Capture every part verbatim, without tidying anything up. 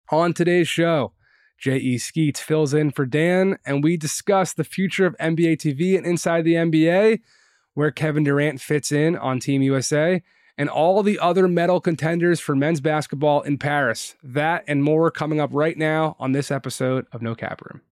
On today's show, J E. Skeets fills in for Dan, and we discuss the future of N B A T V and Inside the N B A, where Kevin Durant fits in on Team U S A, and all the other medal contenders for men's basketball in Paris. That and more coming up right now on this episode of No Cap Room.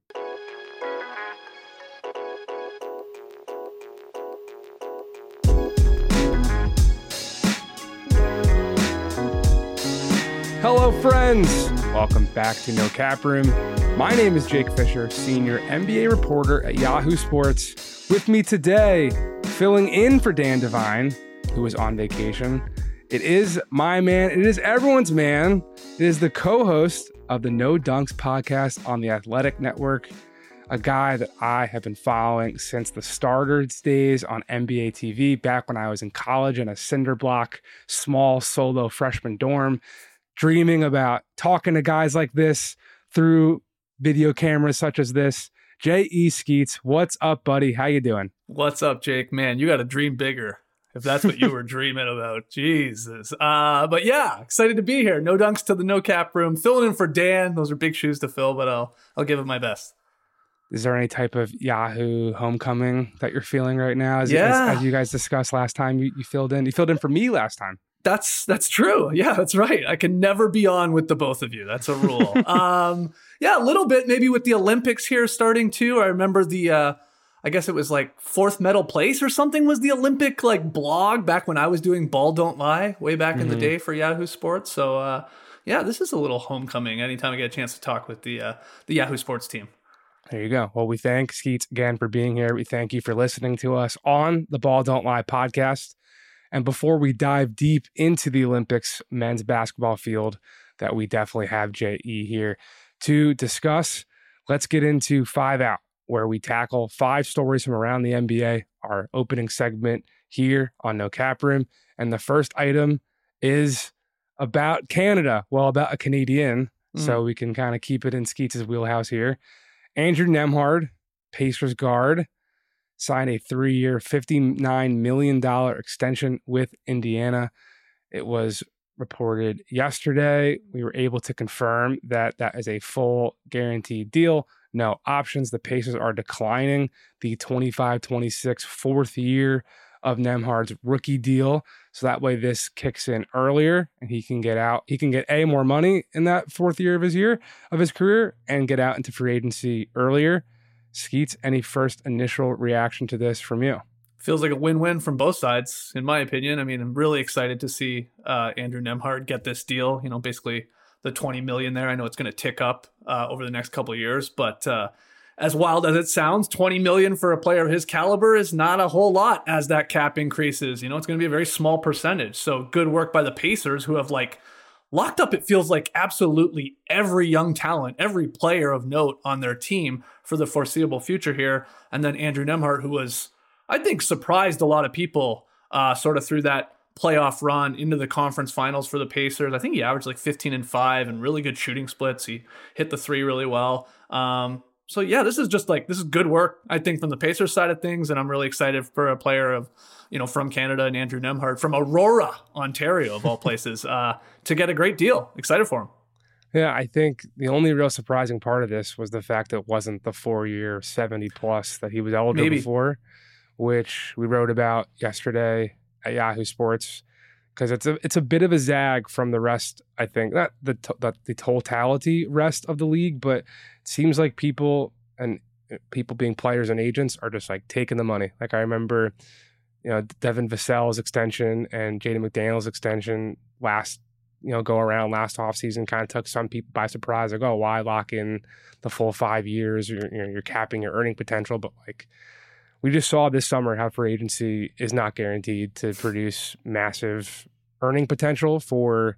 Hello, friends. Welcome back to No Cap Room. My name is Jake Fisher, senior N B A reporter at Yahoo Sports. With me today, filling in for Dan Devine, who is on vacation, it is my man. It is everyone's man. It is the co-host of the No Dunks podcast on the Athletic Network, a guy that I have been following since the starters days on N B A T V, back when I was in college in a cinder block, small solo freshman dorm, dreaming about talking to guys like this through video cameras such as this. J E. Skeets, what's up, buddy? How you doing? What's up, Jake? Man, you got to dream bigger if that's what you were dreaming about. Jesus. Uh, but yeah, excited to be here. No Dunks to the No Cap Room. Filling in for Dan. Those are big shoes to fill, but I'll I'll give it my best. Is there any type of Yahoo homecoming that you're feeling right now? As, yeah. as, as you guys discussed last time, you, you filled in. You filled in for me last time. That's that's true. Yeah, that's right. I can never be on with the both of you. That's a rule. um, yeah, a little bit maybe with the Olympics here starting too. I remember the, uh, I guess it was like fourth medal place or something was the Olympic like blog back when I was doing Ball Don't Lie way back mm-hmm. in the day for Yahoo Sports. So uh, yeah, this is a little homecoming anytime I get a chance to talk with the uh, the Yahoo Sports team. There you go. Well, we thank Skeets again for being here. We thank you for listening to us on the Ball Don't Lie podcast. And before we dive deep into the Olympics men's basketball field that we definitely have J E here to discuss, let's get into Five Out, where we tackle five stories from around the N B A, our opening segment here on No Cap Room. And the first item is about Canada, well, about a Canadian, mm. so we can kind of keep it in Skeets' wheelhouse here. Andrew Nembhard, Pacers guard, signed a three-year, fifty-nine million dollars extension with Indiana. It was reported yesterday. We were able to confirm that that is a full guaranteed deal. No options. The Pacers are declining the twenty-five twenty-six fourth year of Nembhard's rookie deal. So that way this kicks in earlier and he can get out. He can get A, more money in that fourth year of his year of his career and get out into free agency earlier. Skeets, any first initial reaction to this from you? Feels like a win-win from both sides, in my opinion. I mean, I'm really excited to see uh, Andrew Nembhard get this deal. You know, basically the twenty million dollars there. I know it's going to tick up uh, over the next couple of years, but uh, as wild as it sounds, twenty million dollars for a player of his caliber is not a whole lot as that cap increases. You know, it's going to be a very small percentage. So good work by the Pacers, who have like locked up, it feels like, absolutely every young talent, every player of note on their team for the foreseeable future here. And then Andrew Nembhard, who was, I think, surprised a lot of people uh, sort of through that playoff run into the conference finals for the Pacers. I think he averaged like fifteen and five and really good shooting splits. He hit the three really well. Um, so yeah, this is just like, this is good work, I think, from the Pacers side of things. And I'm really excited for a player of, you know, from Canada and Andrew Nembhard from Aurora, Ontario, of all places, uh, to get a great deal. Excited for him. Yeah, I think the only real surprising part of this was the fact that it wasn't the four-year seventy plus that he was eligible Maybe. for, which we wrote about yesterday at Yahoo Sports, because it's a it's a bit of a zag from the rest. I think not the the, the totality rest of the league, but it seems like people and people being players and agents are just like taking the money. Like I remember, you know, Devin Vassell's extension and Jaden McDaniel's extension last. you know, go around last offseason kind of took some people by surprise. Like, oh, why lock in the full five years? You're, you know, you're capping your earning potential. But like we just saw this summer how free agency is not guaranteed to produce massive earning potential for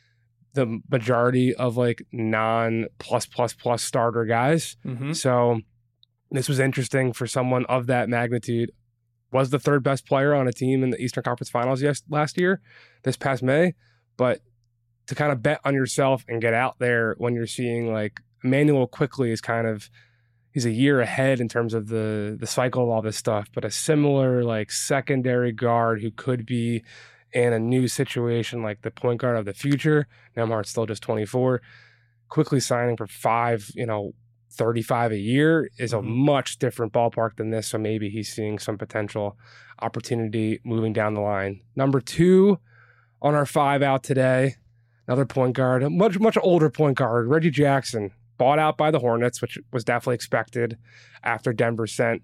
the majority of like non plus plus plus starter guys. Mm-hmm. So this was interesting for someone of that magnitude. Was the third best player on a team in the Eastern Conference Finals yes, last year, this past May. But to kind of bet on yourself and get out there when you're seeing like Emmanuel Quickley is kind of, he's a year ahead in terms of the the cycle of all this stuff, but a similar like secondary guard who could be in a new situation like the point guard of the future. Nembhard's still just twenty-four. Quickly signing for five, you know, thirty-five a year is mm-hmm. a much different ballpark than this. So maybe he's seeing some potential opportunity moving down the line. Number two on our five out today, another point guard, a much, much older point guard, Reggie Jackson, bought out by the Hornets, which was definitely expected after Denver sent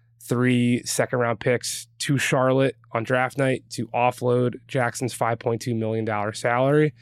three second round picks to Charlotte on draft night to offload Jackson's five point two million dollars salary.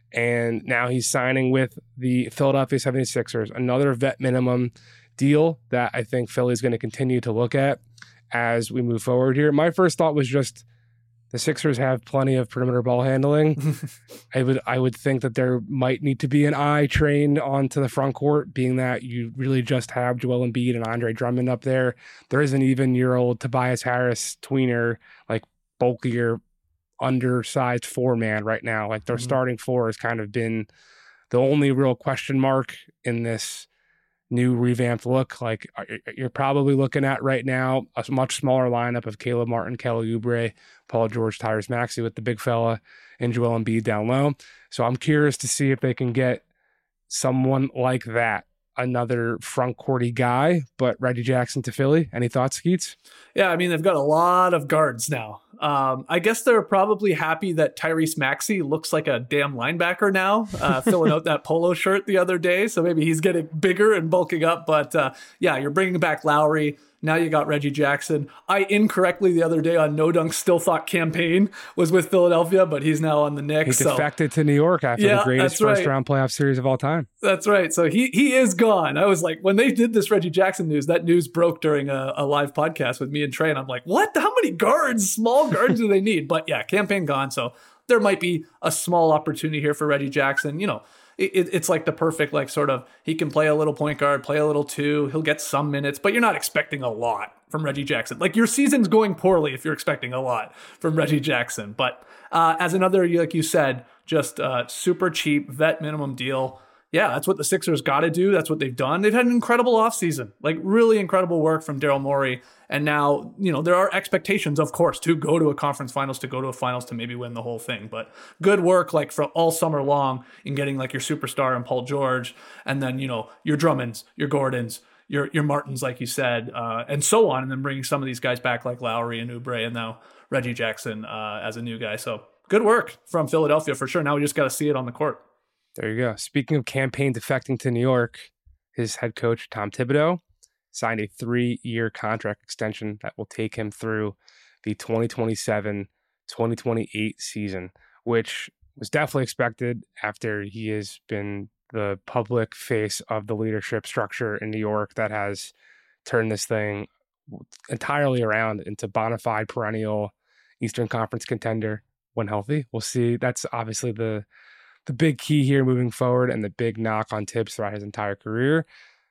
And now he's signing with the Philadelphia seventy-sixers, another vet minimum deal that I think Philly is going to continue to look at as we move forward here. My first thought was just the Sixers have plenty of perimeter ball handling. I would I would think that there might need to be an eye trained onto the front court, being that you really just have Joel Embiid and Andre Drummond up there. There isn't even your old Tobias Harris tweener, like bulkier, undersized four man right now. Like their mm-hmm. starting four has kind of been the only real question mark in this new revamped look. Like you're probably looking at right now a much smaller lineup of Caleb Martin, Kelly Oubre, Paul George, Tyrese Maxey with the big fella, and Joel Embiid down low. So I'm curious to see if they can get someone like that, another front courty guy, but Reggie Jackson to Philly. Any thoughts, Skeets? Yeah, I mean, they've got a lot of guards now. Um, I guess they're probably happy that Tyrese Maxey looks like a damn linebacker now, uh, filling out that polo shirt the other day. So maybe he's getting bigger and bulking up. But uh, yeah, you're bringing back Lowry. Now you got Reggie Jackson. I incorrectly the other day on No Dunk still thought Cam Payne was with Philadelphia, but he's now on the Knicks. He defected so. to New York after yeah, the greatest first right. round playoff series of all time. That's right. So he he is gone. I was like, when they did this Reggie Jackson news, that news broke during a, a live podcast with me and Trey, and I'm like, what? How many guards, small guards do they need? But yeah, Cam Payne gone. So there might be a small opportunity here for Reggie Jackson. You know, It, it's like the perfect, like sort of, he can play a little point guard, play a little two. He'll get some minutes, but you're not expecting a lot from Reggie Jackson. Like your season's going poorly if you're expecting a lot from Reggie Jackson. But uh, as another, like you said, just uh, super cheap vet minimum deal. Yeah, that's what the Sixers got to do. That's what they've done. They've had an incredible offseason, like really incredible work from Daryl Morey. And now, you know, there are expectations, of course, to go to a conference finals, to go to a finals, to maybe win the whole thing. But good work, like for all summer long in getting like your superstar and Paul George, and then, you know, your Drummonds, your Gordons, your your Martins, like you said, uh, and so on. And then bringing some of these guys back like Lowry and Oubre, and now Reggie Jackson uh, as a new guy. So good work from Philadelphia for sure. Now we just got to see it on the court. There you go. Speaking of Cam Payne defecting to New York, his head coach, Tom Thibodeau, signed a three-year contract extension that will take him through the twenty twenty-seven twenty twenty-eight season, which was definitely expected after he has been the public face of the leadership structure in New York that has turned this thing entirely around into bona fide perennial Eastern Conference contender when healthy. We'll see. That's obviously the the big key here moving forward, and the big knock on Tibbs throughout his entire career.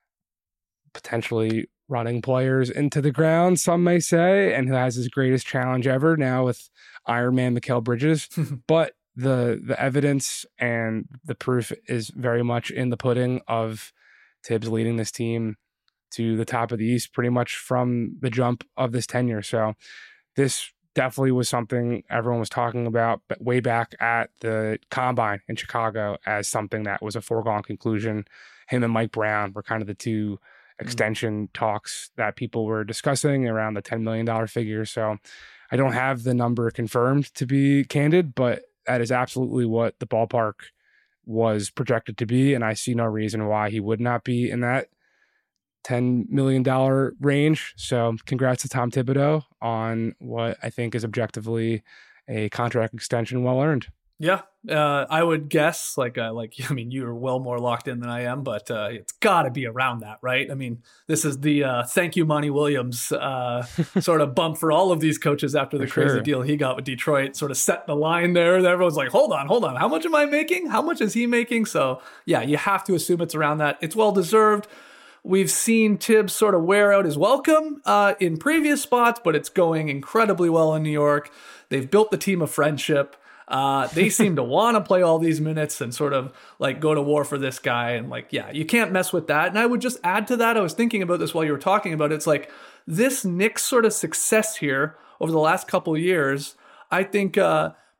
Potentially running players into the ground, some may say, and who has his greatest challenge ever now with Iron Man Mikal Bridges. But the the evidence and the proof is very much in the pudding of Tibbs leading this team to the top of the East pretty much from the jump of this tenure. So this definitely was something everyone was talking about but way back at the Combine in Chicago as something that was a foregone conclusion. Him and Mike Brown were kind of the two extension mm-hmm. talks that people were discussing around the ten million dollars figure. So I don't have the number confirmed, to be candid, but that is absolutely what the ballpark was projected to be. And I see no reason why he would not be in that ten million dollars range. So congrats to Tom Thibodeau on what I think is objectively a contract extension well earned. Yeah, uh, I would guess, like, uh, like I mean, you're well more locked in than I am, but uh, it's got to be around that, right? I mean, this is the uh, thank you, Monty Williams uh, sort of bump for all of these coaches after the for crazy sure. deal he got with Detroit, sort of set the line there. And everyone's like, hold on, hold on. How much am I making? How much is he making? So, yeah, you have to assume it's around that. It's well-deserved. We've seen Tibbs sort of wear out his welcome uh, in previous spots, but it's going incredibly well in New York. They've built the team of friendship. Uh, they seem to want to play all these minutes and sort of like go to war for this guy. And like, yeah, you can't mess with that. And I would just add to that. I was thinking about this while you were talking about it. It's like this Knicks sort of success here over the last couple of years, I think uh,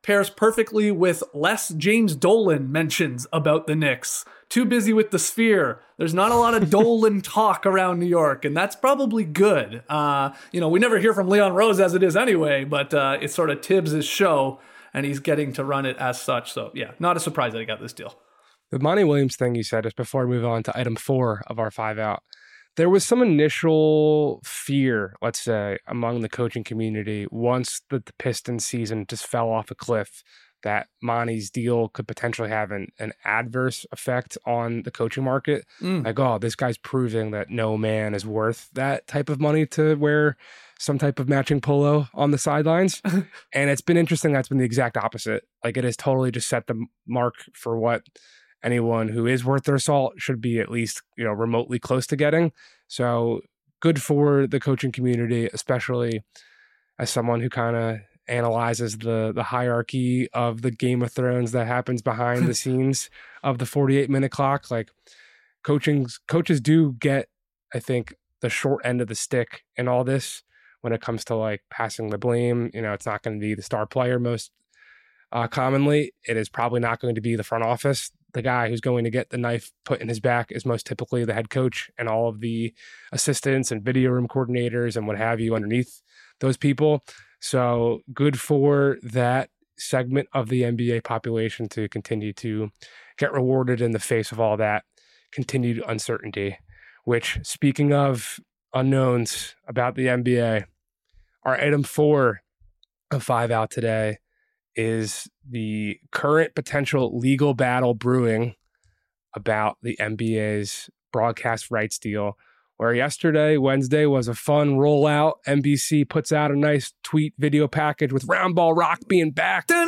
pairs perfectly with less James Dolan mentions about the Knicks. Too busy with the Sphere. There's not a lot of Dolan talk around New York, and that's probably good. Uh, you know, we never hear from Leon Rose as it is anyway, but uh, it's sort of Tibbs' show, and he's getting to run it as such. So, yeah, not a surprise that he got this deal. The Monty Williams thing you said, just before we move on to item four of our five out, there was some initial fear, let's say, among the coaching community once the, the Pistons season just fell off a cliff that Monty's deal could potentially have an, an adverse effect on the coaching market. Mm. Like, oh, this guy's proving that no man is worth that type of money to wear some type of matching polo on the sidelines. And it's been interesting. That's been the exact opposite. Like, it has totally just set the mark for what anyone who is worth their salt should be at least, you know, remotely close to getting. So good for the coaching community, especially as someone who kind of analyzes the the hierarchy of the Game of Thrones that happens behind the scenes of the forty-eight minute clock. Like, coaching coaches do get, I think, the short end of the stick in all this when it comes to like passing the blame. You know, it's not going to be the star player most uh, commonly. It is probably not going to be the front office. The guy who's going to get the knife put in his back is most typically the head coach and all of the assistants and video room coordinators and what have you underneath those people. So good for that segment of the N B A population to continue to get rewarded in the face of all that continued uncertainty, which, speaking of unknowns about the N B A, our item four of five out today is the current potential legal battle brewing about the N B A's broadcast rights deal, where yesterday, Wednesday, was a fun rollout. N B C puts out a nice tweet video package with Round Ball Rock being back. Yeah.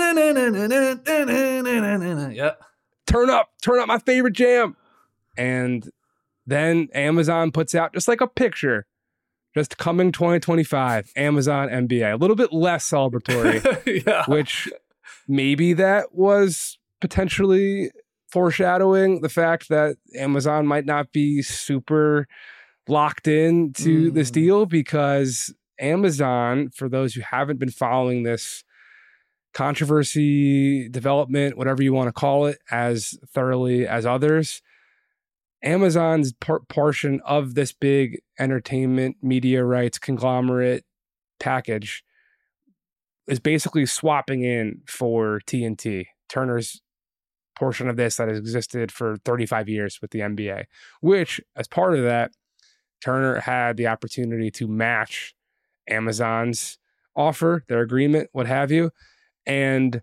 Turn up, turn up my favorite jam. And then Amazon puts out just like a picture, just coming twenty twenty-five, Amazon N B A. A little bit less celebratory, yeah. Which maybe that was potentially foreshadowing the fact that Amazon might not be super locked in to mm. this deal, because Amazon, for those who haven't been following this controversy, development, whatever you want to call it, as thoroughly as others, Amazon's par- portion of this big entertainment media rights conglomerate package is basically swapping in for T N T, Turner's portion of this that has existed for thirty-five years with the N B A, which, as part of that, Turner had the opportunity to match Amazon's offer, their agreement, what have you. And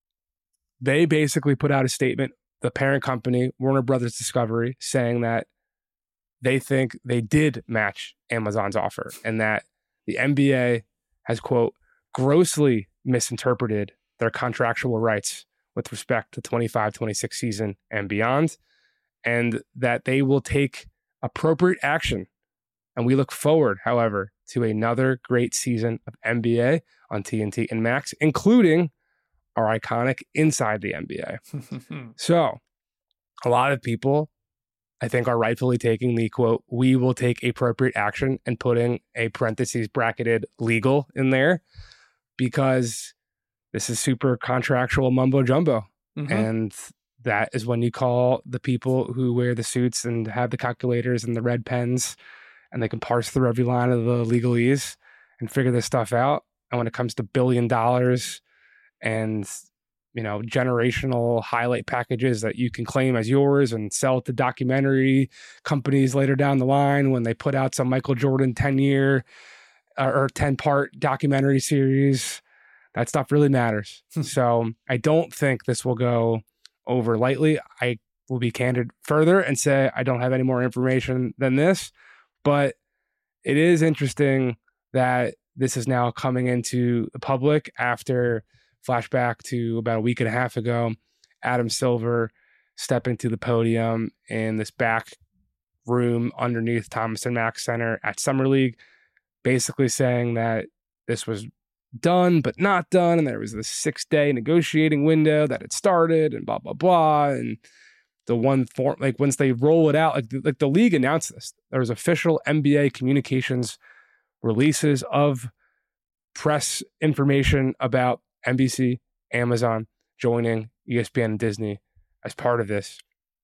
they basically put out a statement, the parent company, Warner Brothers Discovery, saying that they think they did match Amazon's offer and that the N B A has, quote, grossly misinterpreted their contractual rights with respect to twenty-five twenty-six season and beyond, and that they will take appropriate action. And we look forward, however, to another great season of N B A on T N T and Max, including our iconic Inside the N B A. So a lot of people, I think, are rightfully taking the, quote, we will take appropriate action and putting a parentheses bracketed legal in there, because this is super contractual mumbo jumbo. Mm-hmm. And that is when you call the people who wear the suits and have the calculators and the red pens, and they can parse through every line of the legalese and figure this stuff out. And when it comes to billion dollars and, you know, generational highlight packages that you can claim as yours and sell to documentary companies later down the line when they put out some Michael Jordan ten year or ten part documentary series, that stuff really matters. So I don't think this will go over lightly. I will be candid further and say I don't have any more information than this, but it is interesting that this is now coming into the public after, flashback to about a week and a half ago, Adam Silver stepping to the podium in this back room underneath Thomas and Mack Center at Summer League, basically saying that this was done but not done, and there was this six-day negotiating window that had started, and blah blah blah. And the one form, like once they roll it out, like the, like the league announced this, there was official N B A communications releases of press information about N B C, Amazon joining E S P N and Disney as part of this.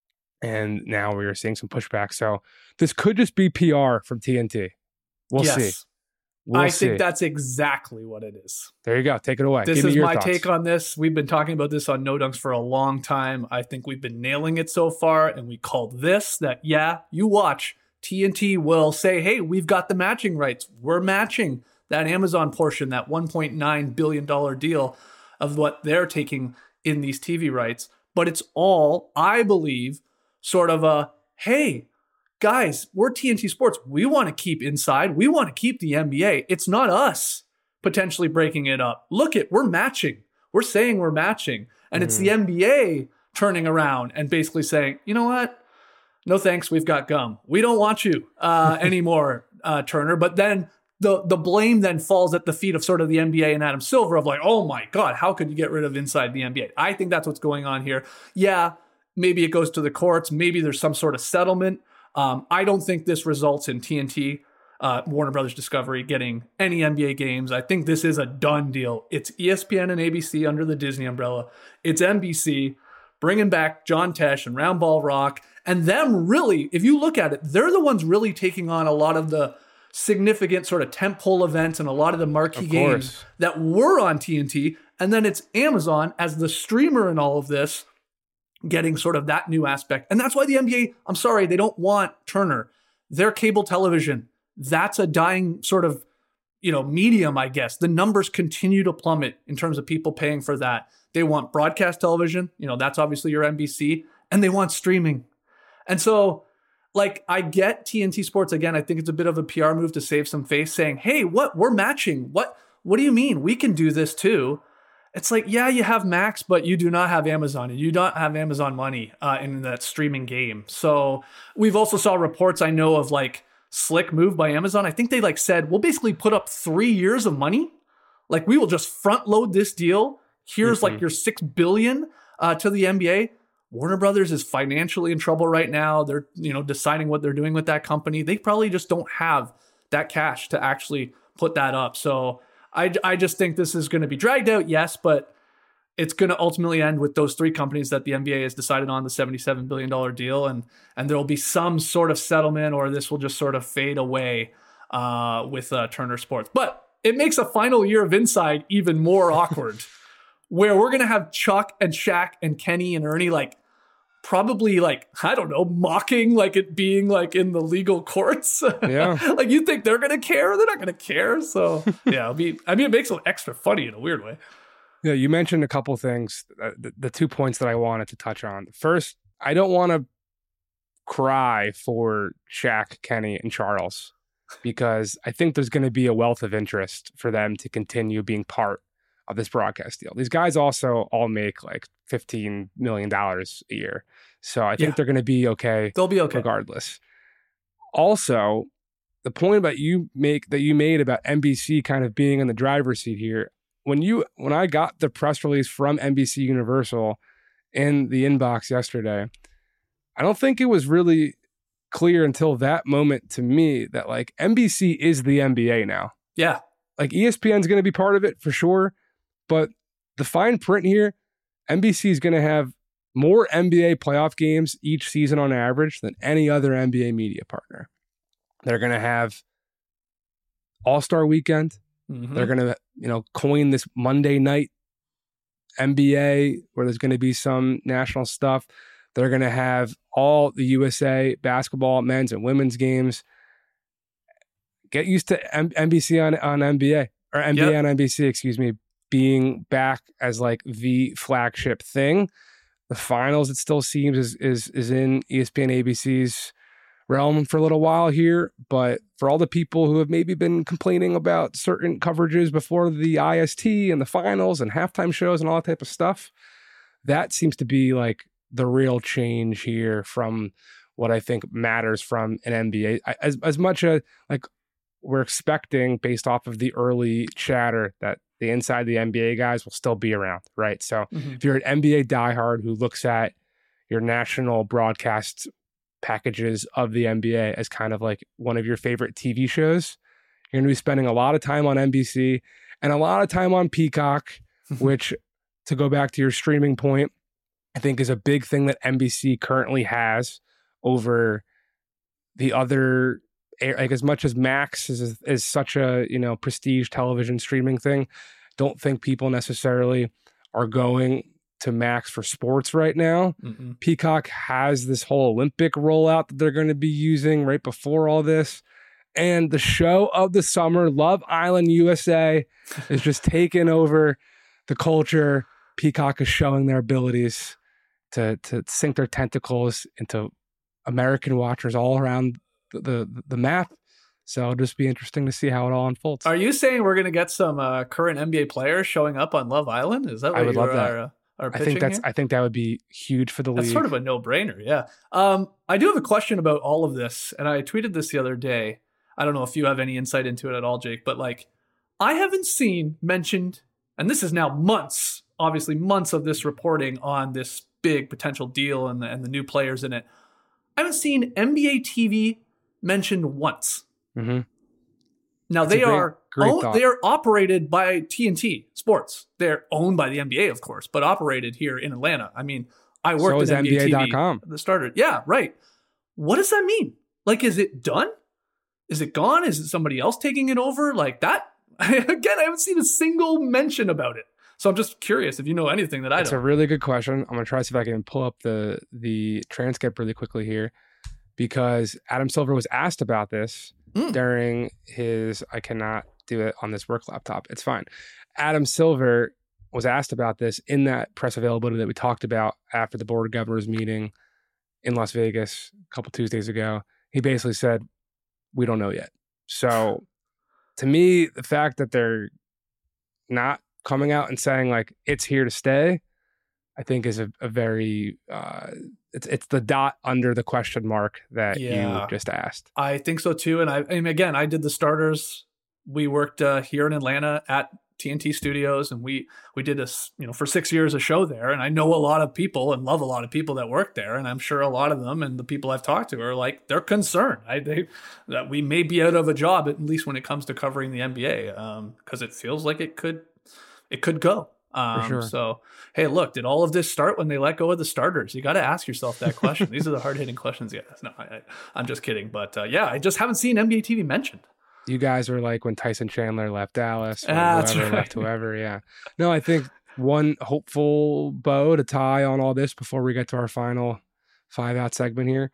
And now we are seeing some pushback. So this could just be P R from T N T. We'll yes. see. We'll I see. think that's exactly what it is. There you go. Take it away. This Give me is your my thoughts. take on this. We've been talking about this on No Dunks for a long time. I think we've been nailing it so far, and we called this that, yeah, you watch. T N T will say, hey, we've got the matching rights. We're matching that Amazon portion, that one point nine billion dollars deal of what they're taking in these T V rights. But it's all, I believe, sort of a, hey, guys, we're T N T Sports. We want to keep inside. We want to keep the N B A. It's not us potentially breaking it up. Look it, we're matching. We're saying we're matching. And mm-hmm. it's the N B A turning around and basically saying, you know what? No thanks, we've got gum. We don't want you uh, anymore, uh, Turner. But then the the blame then falls at the feet of sort of the N B A and Adam Silver of like, oh my God, how could you get rid of inside the N B A? I think that's what's going on here. Yeah, maybe it goes to the courts. Maybe there's some sort of settlement. Um, I don't think this results in T N T, uh, Warner Brothers Discovery, getting any N B A games. I think this is a done deal. It's E S P N and A B C under the Disney umbrella. It's N B C bringing back John Tesh and Round Ball Rock. And them really, if you look at it, they're the ones really taking on a lot of the significant sort of tentpole events and a lot of the marquee games that were on T N T. And then it's Amazon as the streamer in all of this, getting sort of that new aspect. And that's why the N B A, I'm sorry, they don't want Turner. Their cable television, that's a dying sort of, you know, medium, I guess. The numbers continue to plummet in terms of people paying for that. They want broadcast television, you know, that's obviously your N B C, and they want streaming. And so, like, I get T N T Sports, again, I think it's a bit of a P R move to save some face, saying, hey, what, we're matching. What, what do you mean? We can do this too. It's like, yeah, you have Max, but you do not have Amazon, and you don't have Amazon money uh, in that streaming game. So we've also saw reports, I know, of like slick move by Amazon. I think they like said, we'll basically put up three years of money. Like, we will just front load this deal. Here's mm-hmm. like your six billion dollars uh, to the N B A. Warner Brothers is financially in trouble right now. They're, you know, deciding what they're doing with that company. They probably just don't have that cash to actually put that up. So I, I just think this is going to be dragged out, yes, but it's going to ultimately end with those three companies that the N B A has decided on the seventy-seven billion dollars deal. And, and there will be some sort of settlement, or this will just sort of fade away uh, with uh, Turner Sports. But it makes a final year of Inside even more awkward, where we're going to have Chuck and Shaq and Kenny and Ernie like, probably like, I don't know, mocking like it being like in the legal courts. Yeah. Like, you think they're going to care? They're not going to care. So yeah, it'll be, I mean, it makes it extra funny in a weird way. Yeah. You mentioned a couple things, uh, the, the two points that I wanted to touch on. First, I don't want to cry for Shaq, Kenny, and Charles, because I think there's going to be a wealth of interest for them to continue being part of this broadcast deal. These guys also all make like fifteen million dollars a year. So I think yeah. they're going to be okay. They'll be okay regardless. Also, the point about you make that you made about N B C kind of being in the driver's seat here, when you when I got the press release from N B C Universal in the inbox yesterday, I don't think it was really clear until that moment to me that like N B C is the N B A now. Yeah. Like E S P N is going to be part of it for sure. But the fine print here, N B C is going to have more N B A playoff games each season on average than any other N B A media partner. They're going to have All-Star Weekend. Mm-hmm. They're going to, you know, coin this Monday night N B A where there's going to be some national stuff. They're going to have all the U S A basketball, men's and women's games. Get used to M- N B C on, on N B A or N B A yep. on N B C, excuse me, being back as like the flagship thing. The finals, it still seems, is is is in E S P N A B C's realm for a little while here. But for all the people who have maybe been complaining about certain coverages before the I S T and the finals and halftime shows and all that type of stuff, that seems to be like the real change here from what I think matters from an N B A. As as much as like we're expecting based off of the early chatter that the inside the N B A guys will still be around, right? So mm-hmm. if you're an N B A diehard who looks at your national broadcast packages of the N B A as kind of like one of your favorite T V shows, you're going to be spending a lot of time on N B C and a lot of time on Peacock, which to go back to your streaming point, I think is a big thing that N B C currently has over the other, like as much as Max is is such a, you know, prestige television streaming thing, don't think people necessarily are going to Max for sports right now. Mm-mm. Peacock has this whole Olympic rollout that they're going to be using right before all this. And the show of the summer, Love Island U S A, is just taking over the culture. Peacock is showing their abilities to to sink their tentacles into American watchers all around the, the, the map. So it'll just be interesting to see how it all unfolds. Are you saying we're going to get some uh, current N B A players showing up on Love Island? Is that what I would you love are, that. Are, are I pitching think that's here? I think that would be huge for the That's league. sort of a no-brainer, yeah. Um, I do have a question about all of this, and I tweeted this the other day. I don't know if you have any insight into it at all, Jake, but like, I haven't seen mentioned, and this is now months, obviously months of this reporting on this big potential deal and the, and the new players in it. I haven't seen N B A T V mentioned once. Mm-hmm. Now That's a they great- are great own- thought. they are operated by T N T Sports. They're owned by the N B A, of course, but operated here in Atlanta. I mean, I worked So is at N B A N B A dot T V, com. the starter. Yeah, right. What does that mean? Like, is it done? Is it gone? Is it somebody else taking it over? Like that? Again, I haven't seen a single mention about it. So I'm just curious if you know anything that I It's a don't. really good question. I'm gonna try to see if I can pull up the the transcript really quickly here, because Adam Silver was asked about this Mm. during his. I cannot do it on this work laptop. It's fine. Adam Silver was asked about this in that press availability that we talked about after the board of governors meeting in Las Vegas a couple Tuesdays ago. He basically said, "We don't know yet." So, to me, the fact that they're not coming out and saying like it's here to stay, I think is a, a very uh, it's it's the dot under the question mark that Yeah. you just asked. I think so too. And I, I mean, again, I did the starters. We worked uh, here in Atlanta at T N T Studios, and we we did this, you know, for six years a show there. And I know a lot of people and love a lot of people that work there, and I'm sure a lot of them and the people I've talked to are like they're concerned. I they that we may be out of a job, at least when it comes to covering the N B A, because um, it feels like it could it could go. Um, sure. So, hey, look, did all of this start when they let go of the starters? You got to ask yourself that question. These are the hard hitting questions. Yeah, no, I, I, I'm just kidding. But uh, yeah, I just haven't seen N B A T V mentioned. You guys are like when Tyson Chandler left Dallas, or Ah, that's whoever right. left whoever. Yeah. No, I think one hopeful bow to tie on all this before we get to our final five out segment here.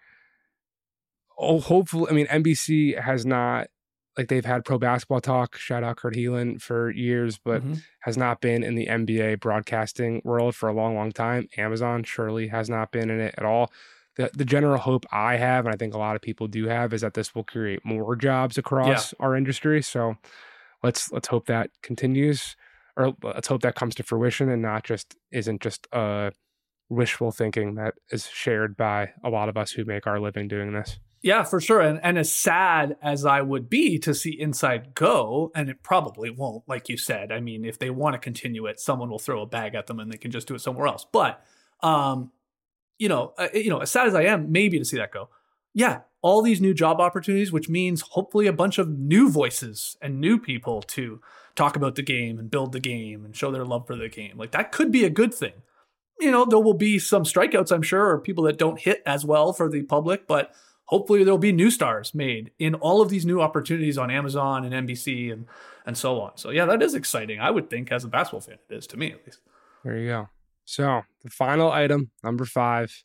Oh, hopefully, I mean, N B C has not, like they've had pro basketball talk, shout out Kurt Heelan, for years, but Mhm. has not been in the N B A broadcasting world for a long, long time. Amazon surely has not been in it at all. The, the general hope I have, and I think a lot of people do have, is that this will create more jobs across our industry. So let's let's hope that continues, or let's hope that comes to fruition and not just isn't just uh, wishful thinking that is shared by a lot of us who make our living doing this. Yeah, for sure. And and as sad as I would be to see Inside go, and it probably won't, like you said. I mean, if they want to continue it, someone will throw a bag at them and they can just do it somewhere else. But um, you know, uh, you know, as sad as I am, maybe to see that go. Yeah, all these new job opportunities, which means hopefully a bunch of new voices and new people to talk about the game and build the game and show their love for the game. Like that could be a good thing. You know, there will be some strikeouts, I'm sure, or people that don't hit as well for the public, but hopefully there'll be new stars made in all of these new opportunities on Amazon and N B C and and so on. So yeah, that is exciting. I would think as a basketball fan, it is to me at least. There you go. So the final item, number five,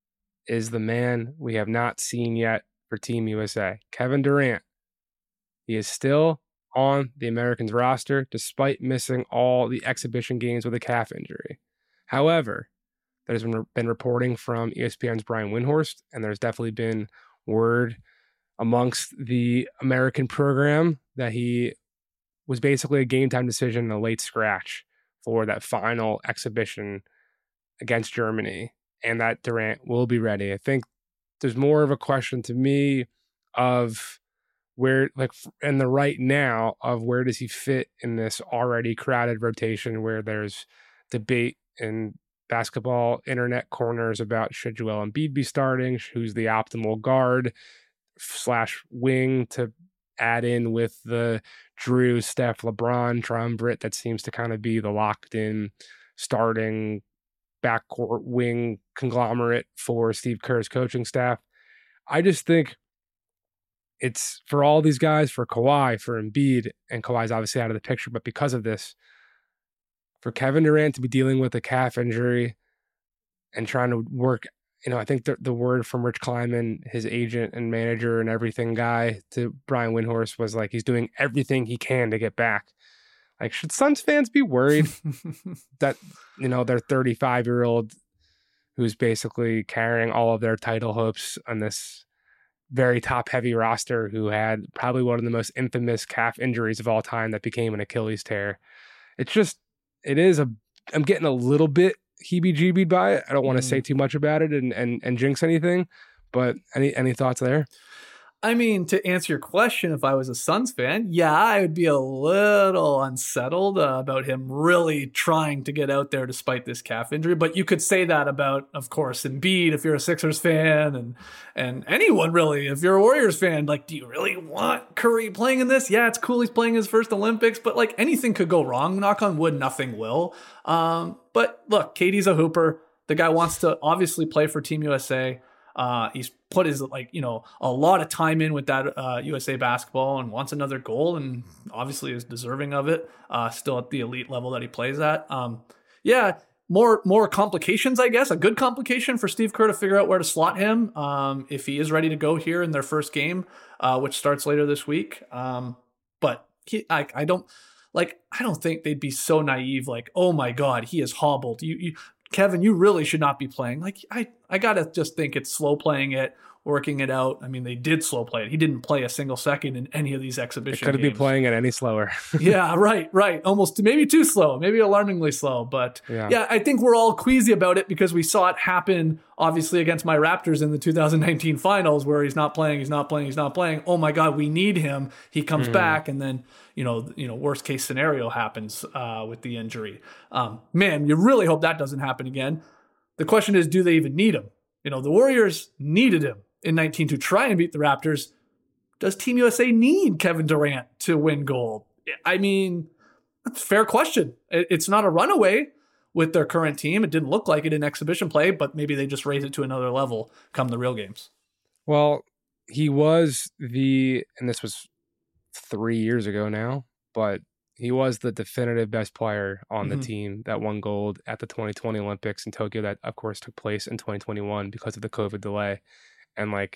is the man we have not seen yet for Team U S A, Kevin Durant. He is still on the Americans roster despite missing all the exhibition games with a calf injury. However, there's been, been reporting from E S P N's Brian Windhorst, and there's definitely been word amongst the American program that he was basically a game time decision and a late scratch for that final exhibition against Germany, and that Durant will be ready. I think there's more of a question to me of where, like, in the right now of where does he fit in this already crowded rotation where there's debate in basketball internet corners about should Joel Embiid be starting, who's the optimal guard slash wing to add in with the Drew, Steph, LeBron triumvirate that seems to kind of be the locked in starting backcourt wing conglomerate for Steve Kerr's coaching staff. I just think it's for all these guys, for Kawhi, for Embiid, and Kawhi's obviously out of the picture, but because of this, for Kevin Durant to be dealing with a calf injury and trying to work, you know, I think the, the word from Rich Kleiman, his agent and manager and everything guy, to Brian Windhorst was like, he's doing everything he can to get back. Like, should Suns fans be worried that, you know, their thirty-five-year-old who's basically carrying all of their title hopes on this very top-heavy roster, who had probably one of the most infamous calf injuries of all time that became an Achilles tear? It's just, it is a, I'm getting a little bit heebie-jeebied by it. I don't want to mm. say too much about it and, and, and jinx anything, but any, any thoughts there? I mean, to answer your question, if I was a Suns fan, yeah, I would be a little unsettled uh, about him really trying to get out there despite this calf injury. But you could say that about, of course, Embiid if you're a Sixers fan, and and anyone really. If you're a Warriors fan, like, do you really want Curry playing in this? Yeah, it's cool he's playing his first Olympics, but like anything could go wrong. Knock on wood, nothing will. Um, but look, K D's a hooper. The guy wants to obviously play for Team U S A. Uh, he's put his, like, you know, a lot of time in with that uh, U S A basketball and wants another goal, and obviously is deserving of it, uh, still at the elite level that he plays at. Um, yeah, more more complications, I guess. A good complication for Steve Kerr to figure out where to slot him um, if he is ready to go here in their first game, uh, which starts later this week. Um, but he, I, I don't, like, I don't think they'd be so naive, like, oh my God, he is hobbled. You, you Kevin, you really should not be playing. Like, I, I got to just think it's slow playing it, working it out. I mean, they did slow play it. He didn't play a single second in any of these exhibition games. Could be playing it any slower. Yeah, right, right. Almost maybe too slow, maybe alarmingly slow. But yeah. yeah, I think we're all queasy about it because we saw it happen, obviously, against my Raptors in the two thousand nineteen finals, where he's not playing, he's not playing, he's not playing. Oh my God, we need him. He comes mm-hmm. back, and then, you know, you know, worst case scenario happens uh, with the injury. Um, man, you really hope that doesn't happen again. The question is, do they even need him? You know, the Warriors needed him in nineteen to try and beat the Raptors. Does Team U S A need Kevin Durant to win gold? I mean, that's a fair question. It's not a runaway with their current team. It didn't look like it in exhibition play, but maybe they just raise it to another level come the real games. Well, he was the, and this was three years ago now, but he was the definitive best player on mm-hmm. the team that won gold at the twenty twenty Olympics in Tokyo. That, of course, took place in twenty twenty-one because of the COVID delay. And, like,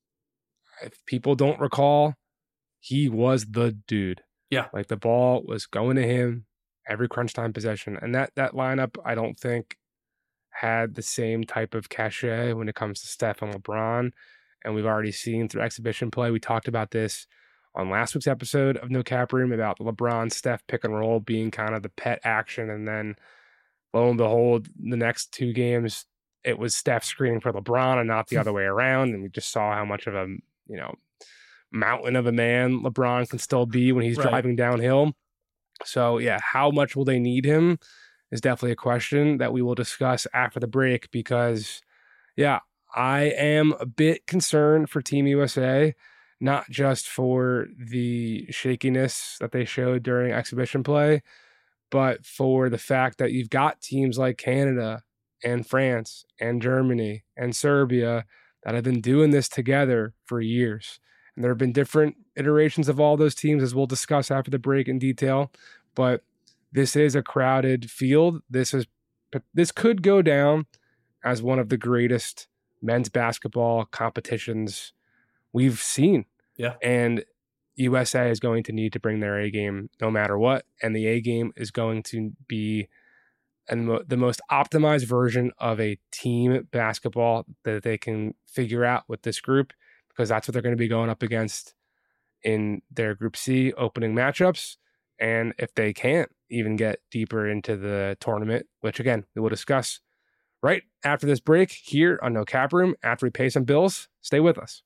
if people don't recall, he was the dude. Yeah. Like, the ball was going to him every crunch time possession. And that, that lineup, I don't think, had the same type of cachet when it comes to Steph and LeBron. And we've already seen through exhibition play, we talked about this on last week's episode of No Cap Room about the LeBron Steph pick and roll being kind of the pet action. And then, lo and behold, the next two games, it was Steph screening for LeBron and not the other way around. And we just saw how much of a, you know, mountain of a man LeBron can still be when he's right. driving downhill. So, yeah, how much will they need him is definitely a question that we will discuss after the break because, yeah, I am a bit concerned for Team U S A, not just for the shakiness that they showed during exhibition play, but for the fact that you've got teams like Canada and France and Germany and Serbia that have been doing this together for years. And there have been different iterations of all those teams, as we'll discuss after the break in detail. But this is a crowded field. This is this could go down as one of the greatest men's basketball competitions we've seen. Yeah. And U S A is going to need to bring their A game no matter what. And the A game is going to be and mo- the most optimized version of a team basketball that they can figure out with this group, because that's what they're going to be going up against in their Group C opening matchups. And if they can't even get deeper into the tournament, which again, we will discuss right after this break here on No Cap Room, after we pay some bills. Stay with us.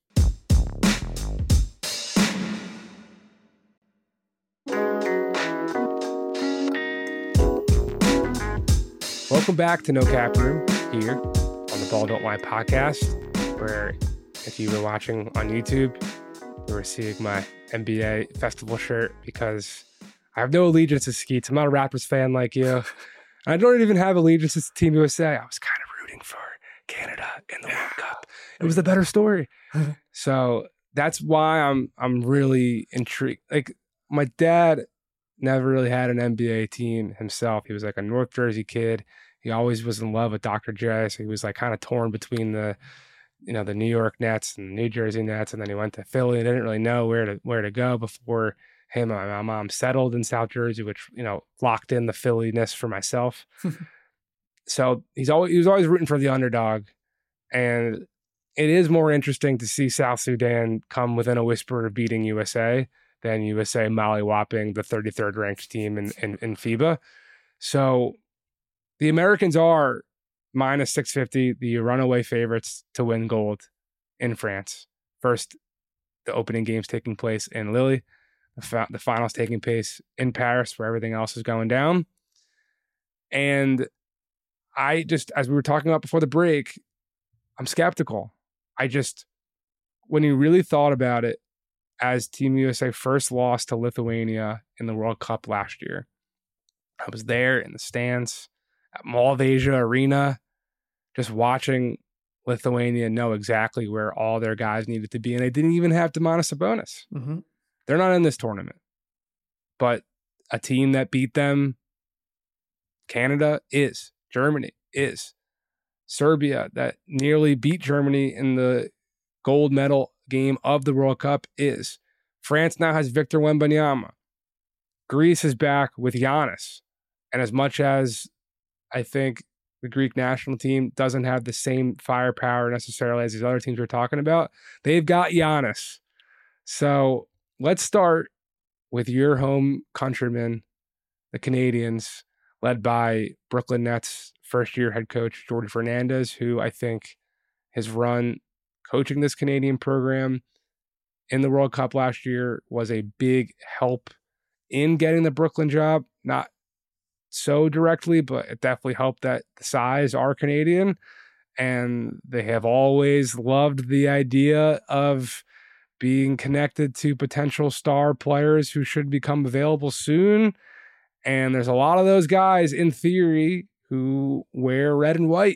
Welcome back to No Cap Room here on the Ball Don't Lie podcast, where if you were watching on YouTube, you were seeing my N B A festival shirt because I have no allegiance to Skeets. I'm not a Raptors fan like you. I don't even have allegiances to Team U S A. I was kind of rooting for Canada in the World Cup. It was the better story. So that's why I'm I'm really intrigued. Like, my dad never really had an N B A team himself. He was like a North Jersey kid. He always was in love with Doctor J. So he was like kind of torn between the, you know, the New York Nets and the New Jersey Nets. And then he went to Philly and didn't really know where to where to go before him and my mom settled in South Jersey, which, you know, locked in the Philly-ness for myself. So he's always he was always rooting for the underdog. And it is more interesting to see South Sudan come within a whisper of beating U S A than U S A mollywhopping the thirty-third ranked team in, in, in FIBA. So the Americans are minus six fifty, the runaway favorites to win gold in France. First, the opening games taking place in Lille, the, fa- the finals taking place in Paris, where everything else is going down. And I just, as we were talking about before the break, I'm skeptical. I just, when you really thought about it, as Team U S A first lost to Lithuania in the World Cup last year, I was there in the stands at Mall of Asia Arena, just watching Lithuania know exactly where all their guys needed to be. And they didn't even have Domantas Sabonis. Mm-hmm. They're not in this tournament. But a team that beat them, Canada is. Germany is. Serbia, that nearly beat Germany in the gold medal game of the World Cup, is. France now has Victor Wembanyama. Greece is back with Giannis. And as much as I think the Greek national team doesn't have the same firepower necessarily as these other teams we're talking about, they've got Giannis. So let's start with your home countrymen, the Canadians, led by Brooklyn Nets first-year head coach Jordan Fernandez, who I think his run coaching this Canadian program in the World Cup last year was a big help in getting the Brooklyn job. Not so directly, but it definitely helped that the size are Canadian, and they have always loved the idea of being connected to potential star players who should become available soon. And there's a lot of those guys in theory who wear red and white.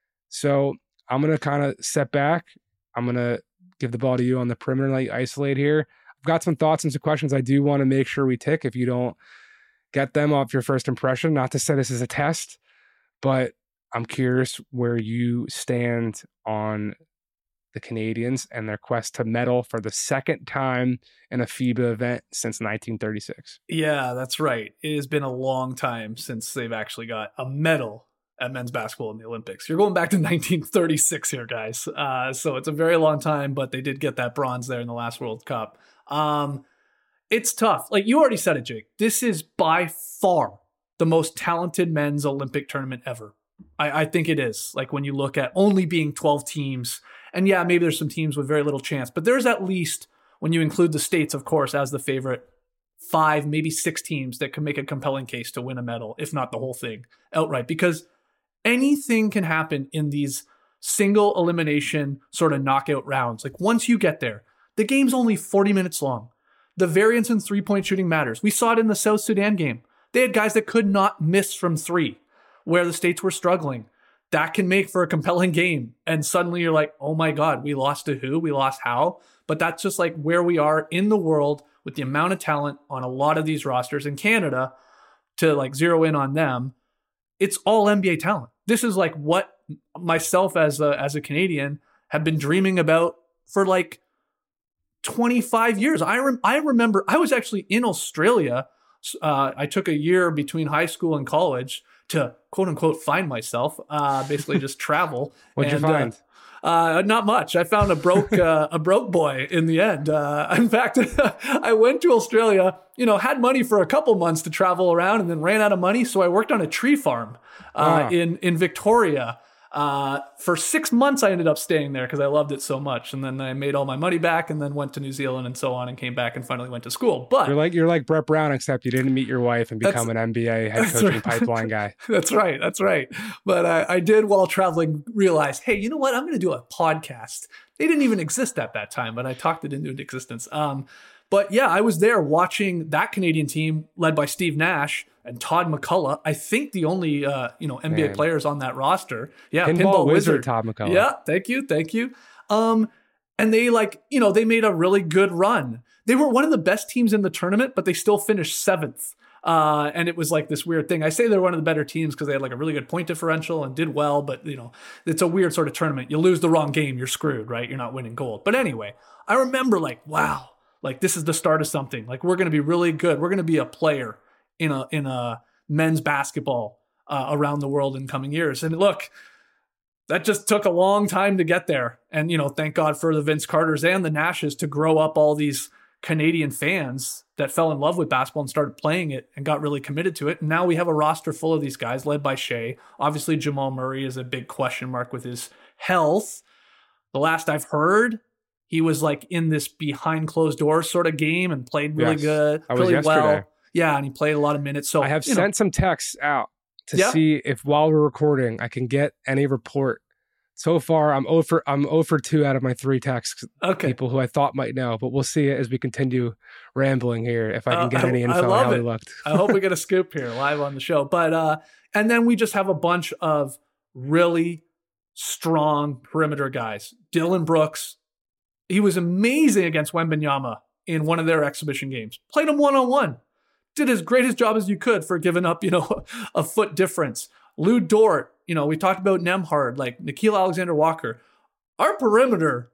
So I'm going to kind of step back. I'm going to give the ball to you on the perimeter and let you isolate here. I've got some thoughts and some questions I do want to make sure we tick if you don't get them off your first impression. Not to say this is a test, but I'm curious where you stand on the Canadians and their quest to medal for the second time in a FIBA event since nineteen thirty-six. Yeah, that's right. It has been a long time since they've actually got a medal at men's basketball in the Olympics. You're going back to nineteen thirty-six here, guys. Uh, so it's a very long time, but they did get that bronze there in the last World Cup. Um, it's tough. Like you already said it, Jake. This is by far the most talented men's Olympic tournament ever. I, I think it is. Like when you look at only being twelve teams, and yeah, maybe there's some teams with very little chance, but there's at least, when you include the States, of course, as the favorite, five, maybe six teams that can make a compelling case to win a medal, if not the whole thing outright, because anything can happen in these single elimination sort of knockout rounds. Like once you get there, the game's only forty minutes long. The variance in three-point shooting matters. We saw it in the South Sudan game. They had guys that could not miss from three, where the States were struggling. That can make for a compelling game. And suddenly you're like, oh my God, we lost to who? We lost how? But that's just like where we are in the world with the amount of talent on a lot of these rosters in Canada. To like zero in on them, it's all N B A talent. This is like what myself as a, as a Canadian have been dreaming about for like twenty-five years. I rem- I remember I was actually in Australia. Uh, I took a year between high school and college to quote unquote find myself, uh, basically just travel. What'd and, you find? Uh, Uh, not much. I found a broke uh, a broke boy in the end. Uh, in fact, I went to Australia, you know, had money for a couple months to travel around and then ran out of money. So I worked on a tree farm uh, wow. in, in Victoria. Uh, for six months, I ended up staying there because I loved it so much. And then I made all my money back and then went to New Zealand and so on and came back and finally went to school. But you're like you're like Brett Brown, except you didn't meet your wife and become an N B A head coaching right. pipeline guy. That's right. That's right. But I, I did, while traveling, realize, hey, you know what? I'm going to do a podcast. They didn't even exist at that time, but I talked it into existence. Um, But yeah, I was there watching that Canadian team led by Steve Nash and Todd McCullough. I think the only uh, you know N B A Man. players on that roster. Yeah, Pinball, Pinball, Wizard, Wizard. Todd McCullough. Yeah, thank you, thank you. Um, and they like, you know, they made a really good run. They were one of the best teams in the tournament, but they still finished seventh. Uh, and it was like this weird thing. I say they're one of the better teams because they had like a really good point differential and did well, but you know, it's a weird sort of tournament. You lose the wrong game, you're screwed, right? You're not winning gold. But anyway, I remember like, wow, like this is the start of something. Like we're going to be really good. We're going to be a player in a in a men's basketball uh, around the world in coming years. And look, that just took a long time to get there. And you know, thank God for the Vince Carters and the Nashes to grow up all these Canadian fans that fell in love with basketball and started playing it and got really committed to it. And now we have a roster full of these guys led by Shea. Obviously, Jamal Murray is a big question mark with his health. The last I've heard, he was like in this behind closed doors sort of game and played really Yes, good, that was really yesterday. well. Yeah, and he played a lot of minutes. So I have you sent know, some texts out to Yeah. see if while we're recording, I can get any report. So far, I'm over. I'm over two out of my three texts. okay. People who I thought might know, but we'll see as we continue rambling here if I can Uh, get I- any I info on love how it. he looked. I hope we get a scoop here live on the show. But uh, and then we just have a bunch of really strong perimeter guys. Dylan Brooks, he was amazing against Wembanyama in one of their exhibition games. Played him one on one. Did as great his job as you could for giving up, you know, a foot difference. Lou Dort, you know, we talked about Nembhard, like Nikhil Alexander-Walker. Our perimeter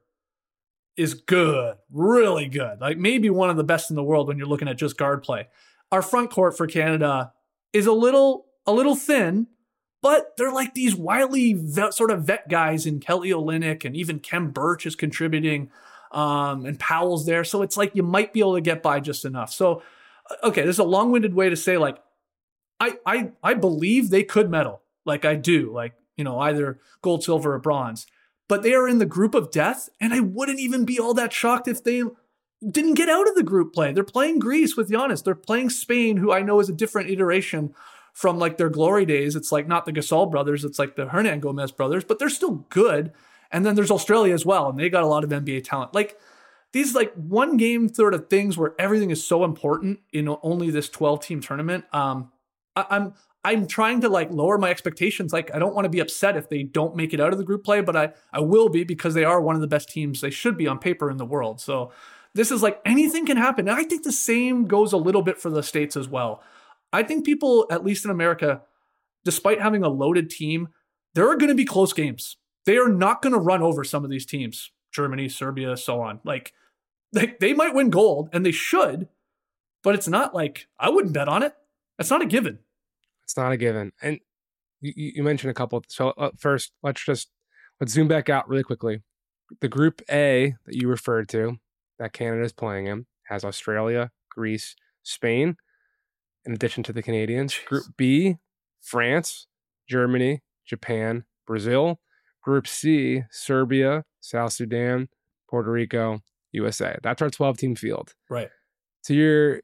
is good, really good. Like maybe one of the best in the world when you're looking at just guard play. Our front court for Canada is a little a little thin, but they're like these wily vet, sort of vet guys in Kelly Olynyk, and even Kem Birch is contributing, um, and Powell's there. So it's like you might be able to get by just enough. So, okay, this is a long-winded way to say like, I I I believe they could medal, like I do, like, you know, either gold, silver, or bronze. But they are in the group of death, and I wouldn't even be all that shocked if they didn't get out of the group play. They're playing Greece with Giannis. They're playing Spain, who I know is a different iteration from like their glory days. It's like not the Gasol brothers, it's like the Hernan Gomez brothers, but they're still good. And then there's Australia as well, and they got a lot of N B A talent. Like these like one game sort of things where everything is so important in only this twelve team tournament. Um, I, I'm I'm trying to like lower my expectations. Like I don't want to be upset if they don't make it out of the group play, but I, I will be because they are one of the best teams they should be on paper in the world. So this is like anything can happen. And I think the same goes a little bit for the States as well. I think people, at least in America, despite having a loaded team, there are going to be close games. They are not going to run over some of these teams, Germany, Serbia, so on. Like they, they might win gold and they should, but it's not like I wouldn't bet on it. That's not a given. It's not a given. And you, you mentioned a couple. So uh, first, let's just let's zoom back out really quickly. The Group A that you referred to, that Canada is playing in, has Australia, Greece, Spain, in addition to the Canadians. Jeez. Group B, France, Germany, Japan, Brazil. Group C, Serbia, South Sudan, Puerto Rico, U S A. That's our twelve-team field. Right. To your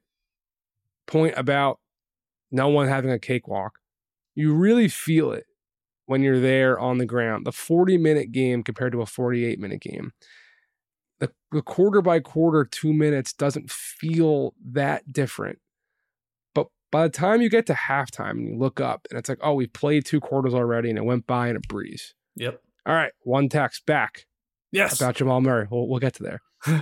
point about no one having a cakewalk, you really feel it when you're there on the ground. The forty-minute game compared to a forty-eight-minute game. The, the quarter by quarter, two minutes doesn't feel that different. But by the time you get to halftime and you look up and it's like, oh, we've played two quarters already and it went by in a breeze. Yep. All right, one text back. Yes. About Jamal Murray. We'll, we'll get to there.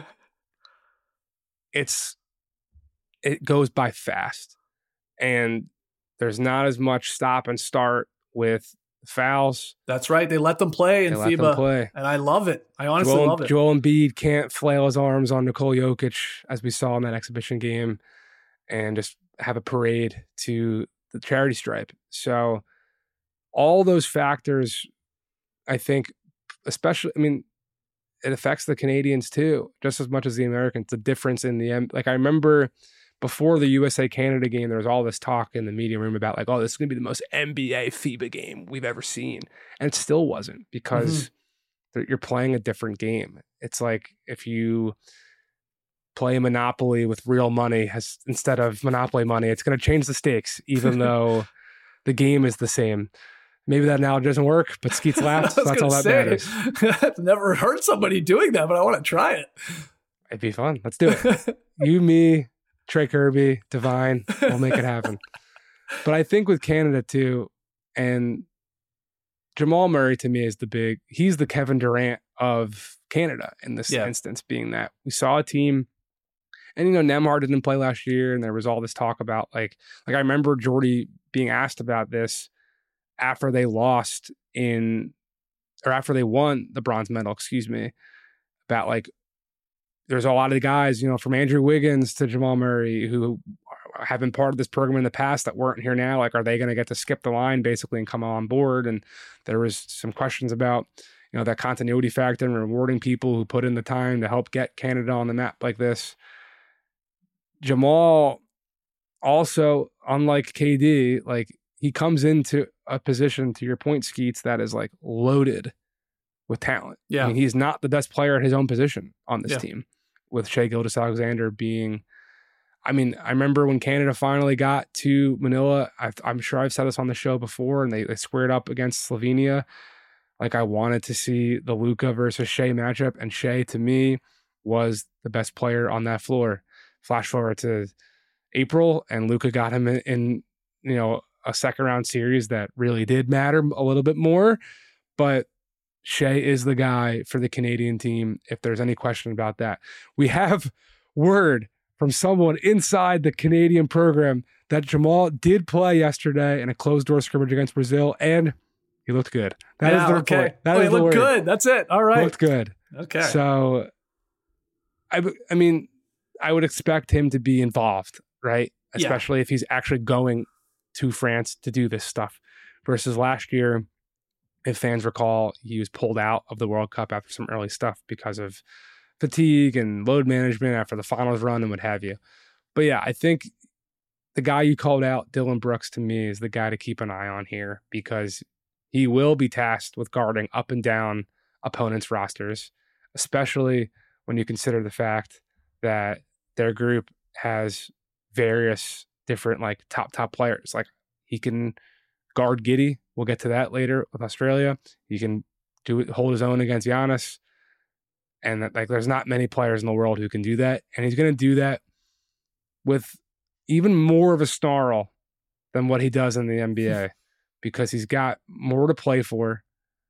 it's it goes by fast. And there's not as much stop and start with fouls. That's right. They let them play in They let FIBA. them play. And I love it. I honestly Joel, love it. Joel Embiid can't flail his arms on Nikola Jokic, as we saw in that exhibition game, and just have a parade to the charity stripe. So all those factors, I think, especially, I mean, it affects the Canadians too, just as much as the Americans. The difference in the, like I remember before the U S A Canada game, there was all this talk in the media room about like, oh, this is going to be the most N B A FIBA game we've ever seen. And it still wasn't, because mm-hmm. you're playing a different game. It's like if you play Monopoly with real money has, instead of Monopoly money, it's going to change the stakes, even though the game is the same. Maybe that analogy doesn't work, but Skeets laughed. So that's all that say, matters. I've never heard somebody doing that, but I want to try it. It'd be fun. Let's do it. You, me, Trey Kirby, Divine, we'll make it happen. But I think with Canada too, and Jamal Murray to me is the big, he's the Kevin Durant of Canada in this yeah. instance, being that we saw a team, and, you know, Nembhard didn't play last year, and there was all this talk about, like, like I remember Jordy being asked about this after they lost in, or after they won the bronze medal, excuse me, about, like, there's a lot of guys, you know, from Andrew Wiggins to Jamal Murray who have been part of this program in the past that weren't here now. Like, are they going to get to skip the line basically and come on board? And there was some questions about, you know, that continuity factor and rewarding people who put in the time to help get Canada on the map like this. Jamal also, unlike K D, like, he comes into a position, to your point, Skeets, that is like loaded with talent. Yeah. I mean, he's not the best player at his own position on this yeah. team, with Shai Gilgeous-Alexander being, I mean, I remember when Canada finally got to Manila, I, I'm sure I've said this on the show before, and they, they squared up against Slovenia. Like, I wanted to see the Luka versus Shai matchup, and Shai, to me, was the best player on that floor. Flash forward to April, and Luka got him in, in, you know, a second round series that really did matter a little bit more. But Shai is the guy for the Canadian team, if there's any question about that. We have word from someone inside the Canadian program that Jamal did play yesterday in a closed-door scrimmage against Brazil, and he looked good. That yeah, is the okay. report. That oh, is he the looked word. good. That's it. All right. Looked good. Okay. So, I, I mean, I would expect him to be involved, right? Especially yeah. if he's actually going to France to do this stuff. Versus last year, if fans recall, he was pulled out of the World Cup after some early stuff because of fatigue and load management after the finals run and what have you. But yeah, I think the guy you called out, Dillon Brooks, to me is the guy to keep an eye on here, because he will be tasked with guarding up and down opponents' rosters, especially when you consider the fact that their group has various different, like, top, top players. Like, he can guard Giddey. We'll get to that later with Australia. He can do it, hold his own against Giannis. And that, like, there's not many players in the world who can do that. And he's going to do that with even more of a snarl than what he does in the N B A, because he's got more to play for.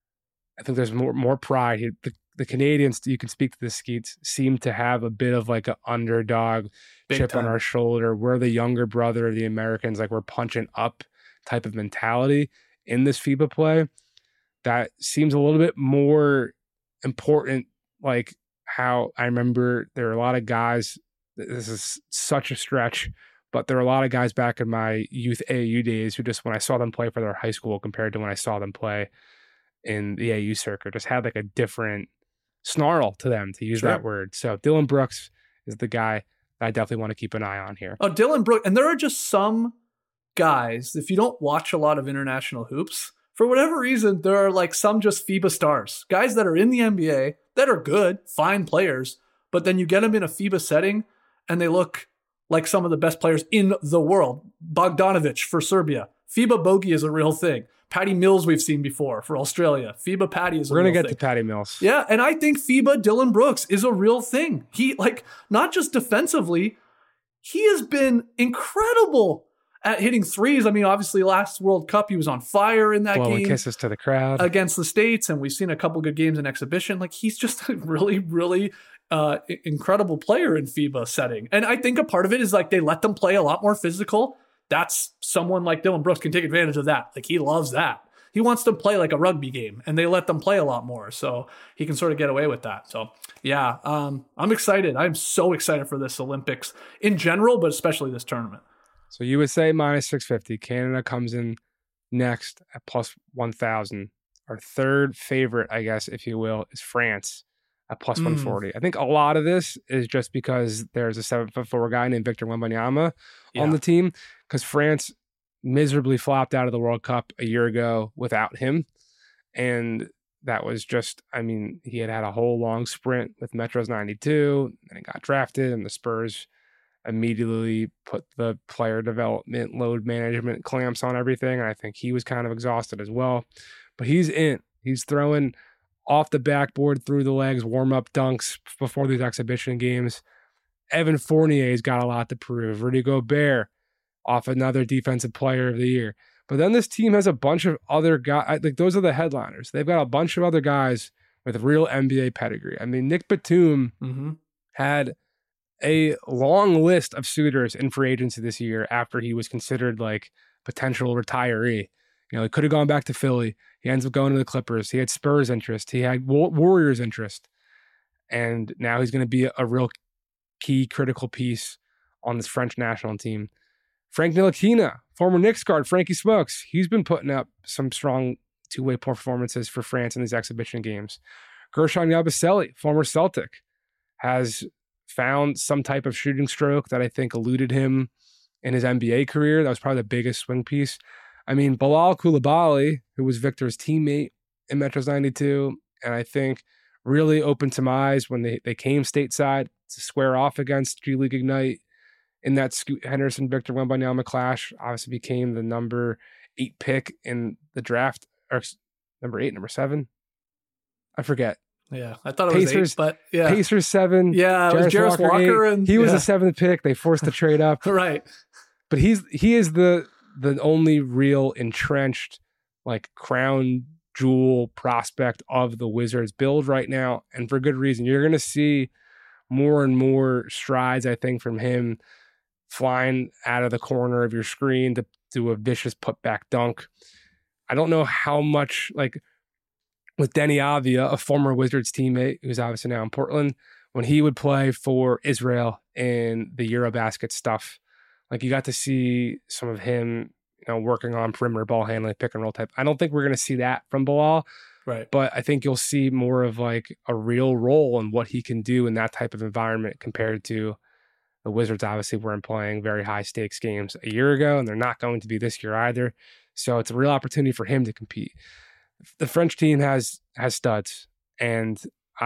I think there's more more pride. He, the, the Canadians, you can speak to the Skeets, seem to have a bit of like an underdog Big chip time. on our shoulder. We're the younger brother of the Americans. Like, we're punching up type of mentality in this FIBA play. That seems a little bit more important. Like, how I remember there are a lot of guys, this is such a stretch, but there are a lot of guys back in my youth A A U days who just, when I saw them play for their high school compared to when I saw them play in the A A U circuit, just had like a different snarl to them, to use sure. that word. So Dillon Brooks is the guy that I definitely want to keep an eye on here. Oh, Dillon Brooks. And there are just some guys, if you don't watch a lot of international hoops, for whatever reason, there are like some just FIBA stars, guys that are in the N B A that are good, fine players, but then you get them in a FIBA setting and they look like some of the best players in the world. Bogdanovic for Serbia. FIBA bogey is a real thing. Patty Mills we've seen before for Australia. FIBA Patty is a We're real gonna get thing. to Patty Mills. Yeah, and I think FIBA Dillon Brooks is a real thing. He, like, not just defensively, he has been incredible at hitting threes. I mean, obviously last World Cup, he was on fire in that Blowing game. kisses to the crowd. Against the States, and we've seen a couple good games in exhibition. Like, he's just a really, really uh, incredible player in FIBA setting. And I think a part of it is, like, they let them play a lot more physical. That's someone like Dillon Brooks can take advantage of that. Like, he loves that. He wants to play like a rugby game, and they let them play a lot more. So he can sort of get away with that. So yeah, um, I'm excited. I'm so excited for this Olympics in general, but especially this tournament. So U S A minus six fifty. Canada comes in next at plus one thousand. Our third favorite, I guess, if you will, is France at plus mm. one forty. I think a lot of this is just because there's a seven foot four guy named Victor Wembanyama yeah. on the team, because France miserably flopped out of the World Cup a year ago without him. And that was just, I mean, he had had a whole long sprint with Metros ninety-two, and he got drafted, and the Spurs immediately put the player development, load management clamps on everything. And I think he was kind of exhausted as well. But he's in. He's throwing off the backboard, through the legs, warm-up dunks before these exhibition games. Evan Fournier's got a lot to prove. Rudy Gobert off another defensive player of the year. But then this team has a bunch of other guys. Like, those are the headliners. They've got a bunch of other guys with real N B A pedigree. I mean, Nick Batum mm-hmm. had a long list of suitors in free agency this year after he was considered like potential retiree. You know, he could have gone back to Philly. He ends up going to the Clippers. He had Spurs interest. He had Warriors interest. And now he's going to be a, a real key critical piece on this French national team. Frank Ntilikina, former Knicks guard, Frankie Smokes. He's been putting up some strong two-way performances for France in these exhibition games. Gershon Yabusele, former Celtic, has found some type of shooting stroke that I think eluded him in his N B A career. That was probably the biggest swing piece. I mean, Bilal Coulibaly, who was Victor's teammate in Metros ninety-two, and I think really opened some eyes when they, they came stateside to square off against G League Ignite in that Scoot Henderson, Victor Wembanyama clash. Obviously became the number eight pick in the draft, or number eight, number seven. I forget. Yeah, I thought it was Pacers, eight, but yeah. Pacers seven. Yeah, it was Jarris Walker. Walker and, he was yeah. the seventh pick. They forced the trade up. Right. But he's he is the the only real entrenched, like, crown jewel prospect of the Wizards build right now, and for good reason. You're going to see more and more strides, I think, from him flying out of the corner of your screen to do a vicious putback dunk. I don't know how much, like, with Deni Avdija, a former Wizards teammate who's obviously now in Portland, when he would play for Israel in the Eurobasket stuff, like, you got to see some of him, you know, working on perimeter ball handling, pick and roll type. I don't think we're going to see that from Bilal. Right. But I think you'll see more of like a real role in what he can do in that type of environment compared to the Wizards obviously weren't playing very high stakes games a year ago, and they're not going to be this year either. So it's a real opportunity for him to compete. The French team has has studs, and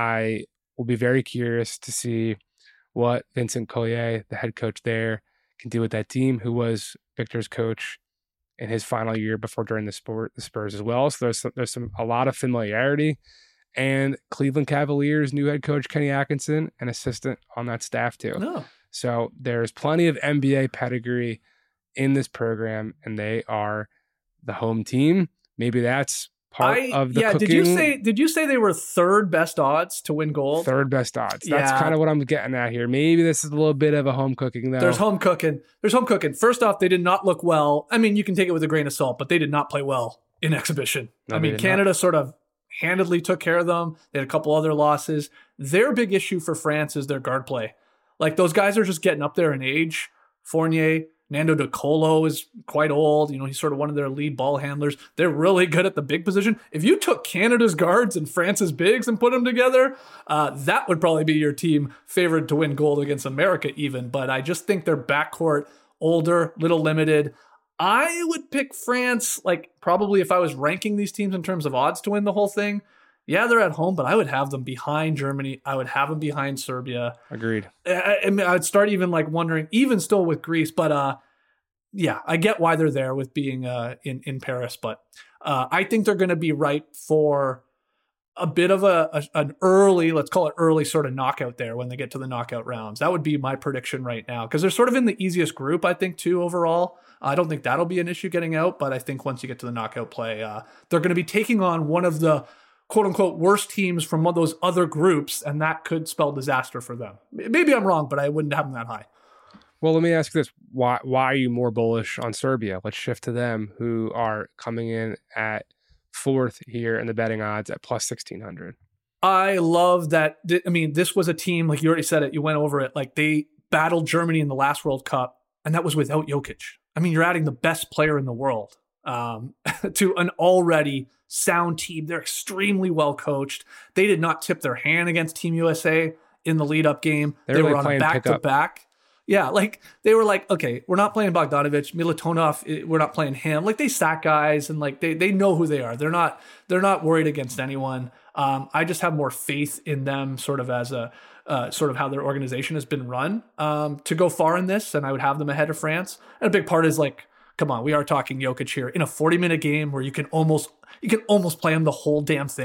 I will be very curious to see what Vincent Collier, the head coach there, can do with that team, who was Victor's coach in his final year before joining the sport, the Spurs as well. So there's some, there's some a lot of familiarity. And Cleveland Cavaliers new head coach Kenny Atkinson, an assistant on that staff too. No. So there's plenty of N B A pedigree in this program, and they are the home team. Maybe that's part I, of the yeah. cooking. Did you say? Did you say they were third best odds to win gold? Third best odds. That's yeah. kind of what I'm getting at here. Maybe this is a little bit of a home cooking though. There's home cooking. There's home cooking. First off, they did not look well. I mean, you can take it with a grain of salt, but they did not play well in exhibition. No, I mean, Canada not. sort of handedly took care of them. They had a couple other losses. Their big issue for France is their guard play. Like, those guys are just getting up there in age. Fournier, Nando De Colo is quite old. You know, he's sort of one of their lead ball handlers. They're really good at the big position. If you took Canada's guards and France's bigs and put them together, uh, that would probably be your team favored to win gold against America even. But I just think their backcourt, older, little limited. I would pick France, like, probably if I was ranking these teams in terms of odds to win the whole thing. Yeah, they're at home, but I would have them behind Germany. I would have them behind Serbia. Agreed. I, I mean, I'd start even like wondering, even still with Greece, but uh, yeah, I get why they're there with being uh, in, in Paris, but uh, I think they're going to be right for a bit of a, a an early, let's call it early sort of knockout there when they get to the knockout rounds. That would be my prediction right now, because they're sort of in the easiest group, I think, too, overall. I don't think that'll be an issue getting out, but I think once you get to the knockout play, uh, they're going to be taking on one of the quote-unquote worst teams from one of those other groups, and that could spell disaster for them. Maybe I'm wrong, but I wouldn't have them that high. Well, let me ask you this. Why why are you more bullish on Serbia? Let's shift to them, who are coming in at fourth here in the betting odds at plus sixteen hundred. I love that. I mean, this was a team, like you already said it, you went over it, like they battled Germany in the last World Cup, and that was without Jokic. I mean, you're adding the best player in the world um, to an already sound team. They're extremely well coached. They did not tip their hand against Team U S A in the lead up game. They, they were like on back to back. Yeah, like they were like, okay, we're not playing Bogdanovic, Militonov, we're not playing him. Like, they sack guys, and like they they know who they are. They're not they're not worried against anyone. Um, I just have more faith in them, sort of as a uh, sort of how their organization has been run um, to go far in this, and I would have them ahead of France. And a big part is like, come on, we are talking Jokic here in a forty minute game where you can almost you can almost play him the whole damn thing.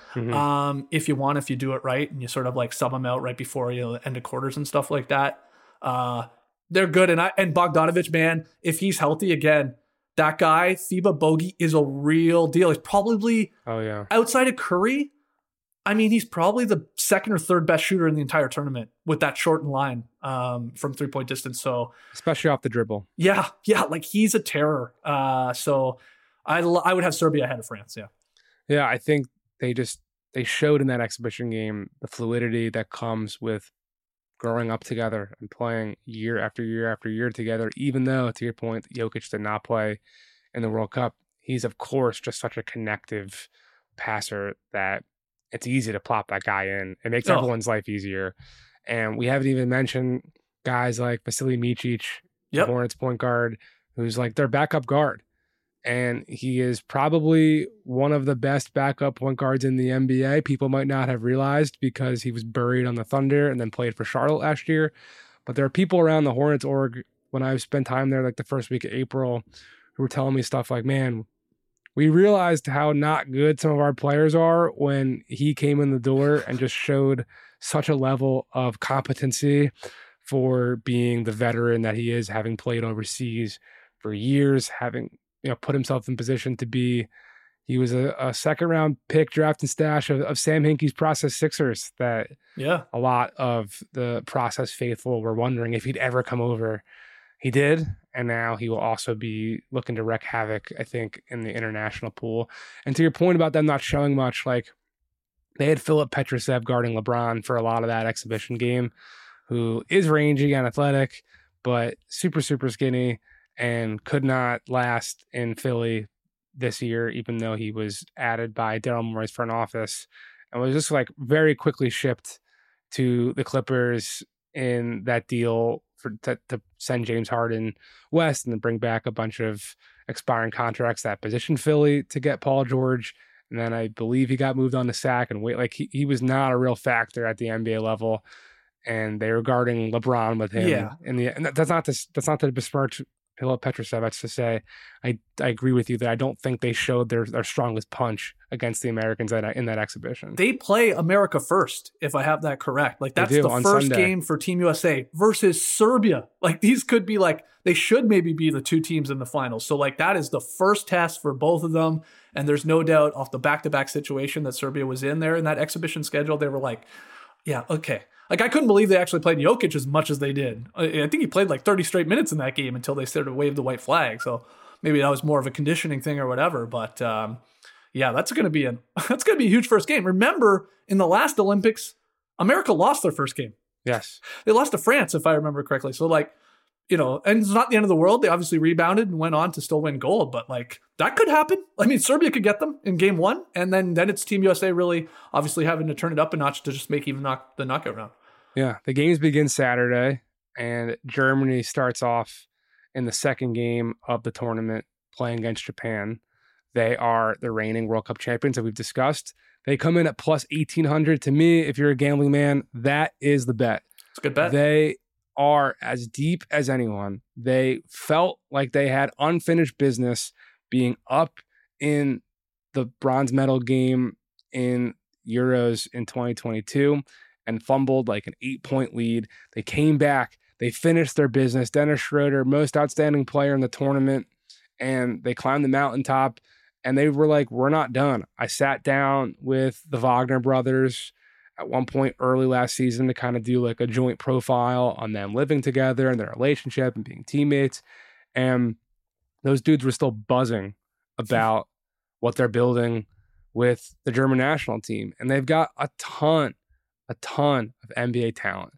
Mhm. Um, if you want, if you do it right and you sort of like sub them out right before you know the end of quarters and stuff like that, uh, they're good. And I and Bogdanovich, man, if he's healthy again, that guy Thibaut Bogey is a real deal. He's probably Oh yeah. outside of Curry. I mean, he's probably the second or third best shooter in the entire tournament with that shortened line um, from three point distance. So Especially off the dribble. yeah, yeah, like he's a terror. Uh, so I I would have Serbia ahead of France. Yeah, Yeah, I think they just they showed in that exhibition game the fluidity that comes with growing up together and playing year after year after year together, even though, to your point, Jokic did not play in the World Cup. He's, of course, just such a connective passer that it's easy to plop that guy in. It makes Oh. everyone's life easier. And we haven't even mentioned guys like Vasily Micic, the Yep. Hornets point guard, who's like their backup guard. And he is probably one of the best backup point guards in the N B A. People might not have realized because he was buried on the Thunder and then played for Charlotte last year. But there are people around the Hornets org when I've spent time there, like the first week of April, who were telling me stuff like, man, we realized how not good some of our players are when he came in the door and just showed such a level of competency for being the veteran that he is, having played overseas for years, having you know, put himself in position to be, he was a, a second round pick draft and stash of, of Sam Hinkie's process Sixers that yeah, a lot of the process faithful were wondering if he'd ever come over. He did. And now he will also be looking to wreak havoc, I think, in the international pool. And to your point about them not showing much, like they had Philip Petrusev guarding LeBron for a lot of that exhibition game, who is rangy and athletic, but super, super skinny, and could not last in Philly this year, even though he was added by Daryl Morey's front office and was just like very quickly shipped to the Clippers in that deal for to, to send James Harden west and then bring back a bunch of expiring contracts that positioned Philly to get Paul George. And then I believe he got moved on to sack and wait. Like he, he was not a real factor at the N B A level. And they were guarding LeBron with him. Yeah. In the, and that's not to, that's not to besmirch Philip Petrusev. That's to say, I, I agree with you that I don't think they showed their, their strongest punch against the Americans in, in that exhibition. they play America first, if I have that correct. Like that's do, the on first Sunday. game for Team U S A versus Serbia. Like these could be like, they should maybe be the two teams in the finals. So like that is the first test for both of them. And there's no doubt off the back-to-back situation that Serbia was in there in that exhibition schedule, they were like, yeah, okay. Like, I couldn't believe they actually played Jokic as much as they did. I I think he played like thirty straight minutes in that game until they started to wave the white flag. So maybe that was more of a conditioning thing or whatever. But um, yeah, that's going to be a that's going to be a huge first game. Remember, in the last Olympics, America lost their first game. Yes. They lost to France, if I remember correctly. So like, you know, and it's not the end of the world. They obviously rebounded and went on to still win gold, but like that could happen. I mean, Serbia could get them in game one, and then then it's Team U S A really obviously having to turn it up a notch to just make even knock the knockout round. Yeah. The games begin Saturday, and Germany starts off in the second game of the tournament playing against Japan. They are the reigning World Cup champions that we've discussed. They come in at plus eighteen hundred. To me, if you're a gambling man, that is the bet. It's a good bet. They are as deep as anyone. They felt like they had unfinished business being up in the bronze medal game in Euros in twenty twenty-two and fumbled like an eight-point lead. They came back. They finished their business. Dennis Schroeder, most outstanding player in the tournament, and they climbed the mountaintop, and they were like, we're not done. I sat down with the Wagner brothers at one point early last season to kind of do like a joint profile on them living together and their relationship and being teammates. And those dudes were still buzzing about what they're building with the German national team. And they've got a ton, a ton of N B A talent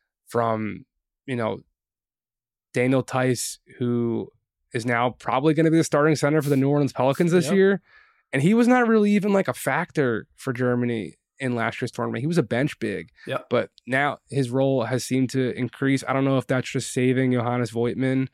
from, you know, Daniel Tice, who is now probably going to be the starting center for the New Orleans Pelicans this Yep. year. And he was not really even like a factor for Germany in last year's tournament. He was a bench big, Yep. but now his role has seemed to increase. I don't know if that's just saving Johannes Voigtman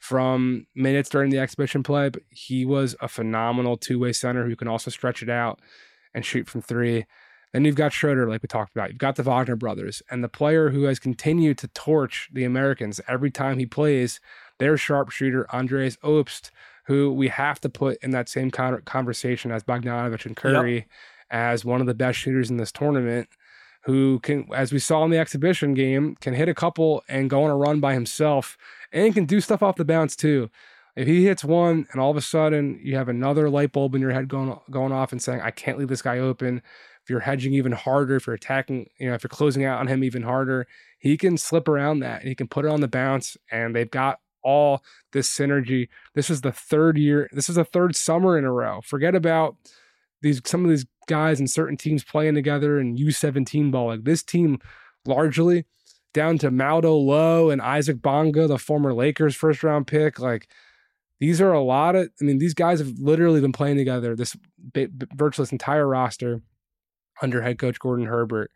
from minutes during the exhibition play, but he was a phenomenal two-way center who can also stretch it out and shoot from three. Then you've got Schroeder, like we talked about. You've got the Wagner brothers, and the player who has continued to torch the Americans every time he plays, their sharpshooter, Andreas Obst, who we have to put in that same con- conversation as Bogdanovich and Curry. Yep. as one of the best shooters in this tournament, who can, as we saw in the exhibition game, can hit a couple and go on a run by himself and can do stuff off the bounce too. If he hits one and all of a sudden you have another light bulb in your head going going off and saying, I can't leave this guy open. If you're hedging even harder, if you're attacking, you know, if you're closing out on him even harder, he can slip around that. He can put it on the bounce, and they've got all this synergy. This is the third year. This is the third summer in a row. Forget about these, some of these guys and certain teams playing together in U seventeen ball. Like this team largely down to Maldo Lowe and Isaac Bonga, the former Lakers first round pick. Like, these are a lot of, I mean, these guys have literally been playing together, this virtually this entire roster under head coach Gordon Herbert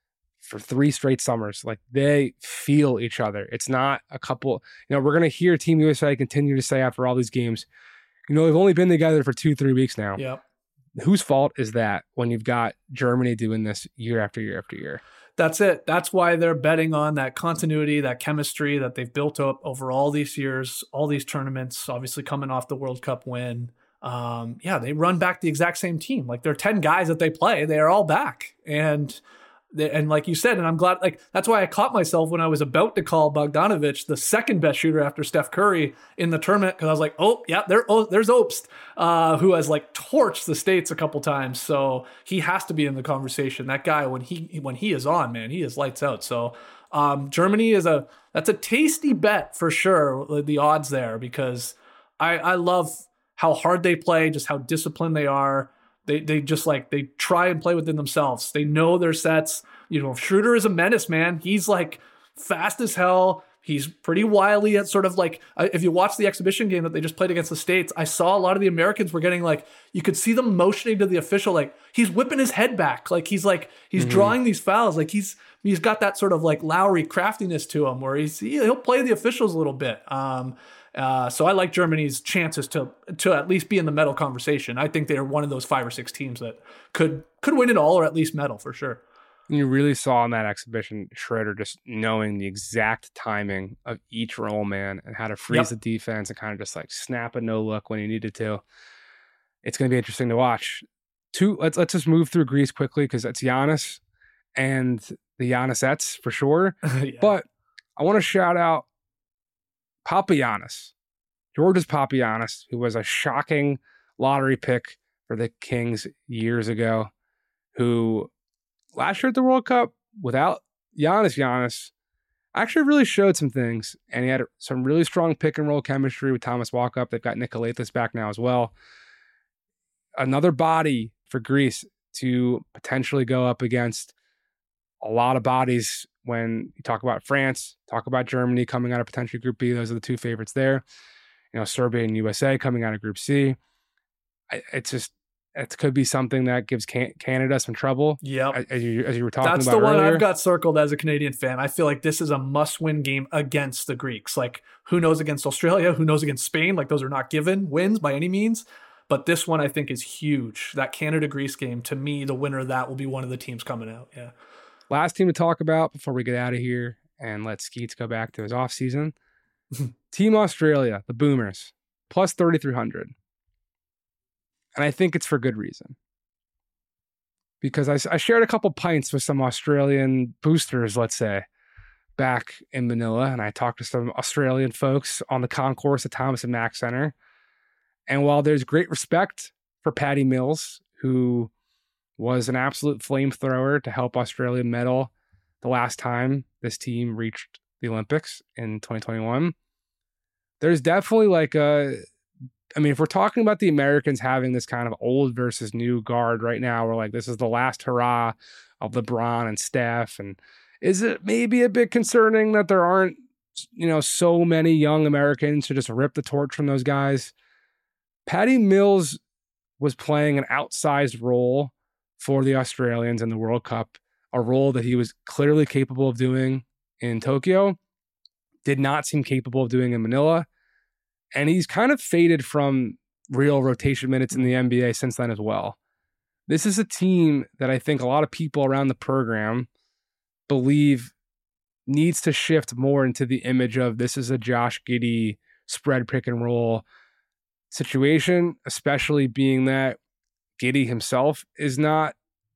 for three straight summers. Like, they feel each other. It's not a couple, you know, we're going to hear Team U S A continue to say after all these games, you know, they've only been together for two, three weeks now. Yep. Whose fault is that when you've got Germany doing this year after year after year? That's it. That's why they're betting on that continuity, that chemistry that they've built up over all these years, all these tournaments, obviously coming off the World Cup win. Um, yeah, they run back the exact same team. Like, they're ten guys that they play. They are all back. And they, and like you said, and I'm glad, like, that's why I caught myself when I was about to call Bogdanovic the second best shooter after Steph Curry in the tournament, because I was like, oh, yeah, there, oh, there's Obst, uh, who has like torched the States a couple times. So he has to be in the conversation. That guy, when he when he is on, man, he is lights out. So um, Germany is a, that's a tasty bet for sure, the odds there, because I, I love how hard they play, just how disciplined they are. They they just like, they try and play within themselves. They know their sets. You know, Schroeder is a menace, man. He's like fast as hell. He's pretty wily at sort of like, if you watch the exhibition game that they just played against the States, I saw a lot of the Americans were getting like, you could see them motioning to the official, like he's whipping his head back. Like he's like, he's mm-hmm. drawing these fouls. Like he's, he's got that sort of like Lowry craftiness to him where he's, he'll play the officials a little bit. Um, Uh, so I like Germany's chances to to at least be in the medal conversation. I think they're one of those five or six teams that could could win it all, or at least medal for sure. You really saw in that exhibition Schroeder just knowing the exact timing of each roll man and how to freeze yep. the defense and kind of just like snap a no look when he needed to. It's going to be interesting to watch. Two, let's let's just move through Greece quickly because it's Giannis and the Giannisets for sure. yeah. But I want to shout out Papagiannis, Georgios Papagiannis, who was a shocking lottery pick for the Kings years ago, who last year at the World Cup, without Giannis Giannis, actually really showed some things, and he had some really strong pick and roll chemistry with Thomas Walkup. They've got Nikolaithis back now as well. Another body for Greece to potentially go up against a lot of bodies. When you talk about France, talk about Germany coming out of potentially Group B, those are the two favorites there. You know, Serbia and U S A coming out of Group C. I, it's just, it could be something that gives can- Canada some trouble. Yeah, as you as you were talking That's about. That's the one earlier. I've got circled as a Canadian fan. I feel like this is a must-win game against the Greeks. Like, who knows against Australia? Who knows against Spain? Like, those are not given wins by any means. But this one I think is huge. That Canada-Greece game, to me, the winner of that will be one of the teams coming out. Yeah. Last team to talk about before we get out of here and let Skeets go back to his offseason. Team Australia, the Boomers, plus thirty-three hundred. And I think it's for good reason. Because I, I shared a couple pints with some Australian boosters, let's say, back in Manila. And I talked to some Australian folks on the concourse at Thomas and Mack Center. And while there's great respect for Patty Mills, who was an absolute flamethrower to help Australia medal the last time this team reached the Olympics in twenty twenty-one. There's definitely like a, I mean, if we're talking about the Americans having this kind of old versus new guard right now, we're like, this is the last hurrah of LeBron and Steph. And is it maybe a bit concerning that there aren't, you know, so many young Americans to just rip the torch from those guys? Patty Mills was playing an outsized role for the Australians in the World Cup, a role that he was clearly capable of doing in Tokyo, did not seem capable of doing in Manila, and he's kind of faded from real rotation minutes in the N B A since then as well. This is a team that I think a lot of people around the program believe needs to shift more into the image of this is a Josh Giddey spread pick and roll situation, especially being that Giddey himself is not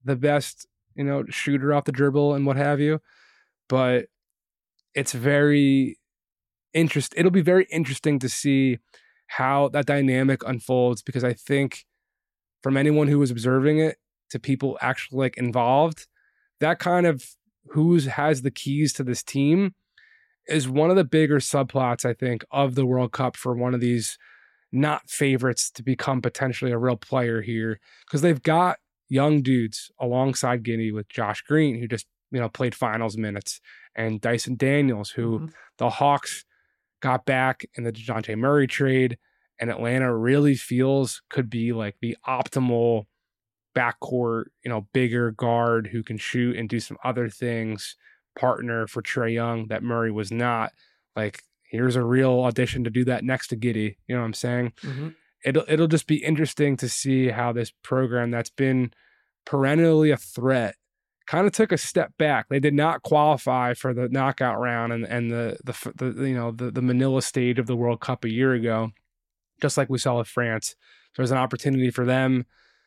the best, you know, shooter off the dribble and what have you, but it's very interest. It'll be very interesting to see how that dynamic unfolds, because I think from anyone who was observing it to people actually like involved, that kind of who's has the keys to this team is one of the bigger subplots, I think, of the World Cup for one of these not favorites to become potentially a real player here, because they've got young dudes alongside Guinea with Josh Green, who just, you know, played finals minutes, and Dyson Daniels, who mm-hmm. the Hawks got back in the DeJounte Murray trade, and Atlanta really feels could be like the optimal backcourt, you know, bigger guard who can shoot and do some other things, partner for Trae Young that Murray was not. Like, here's a real audition to do that next to Giddey. You know what I'm saying? Mm-hmm. It'll it'll just be interesting to see how this program that's been perennially a threat kind of took a step back. They did not qualify for the knockout round and and the the, the you know the, the Manila stage of the World Cup a year ago, just like we saw with France. So there's an opportunity for them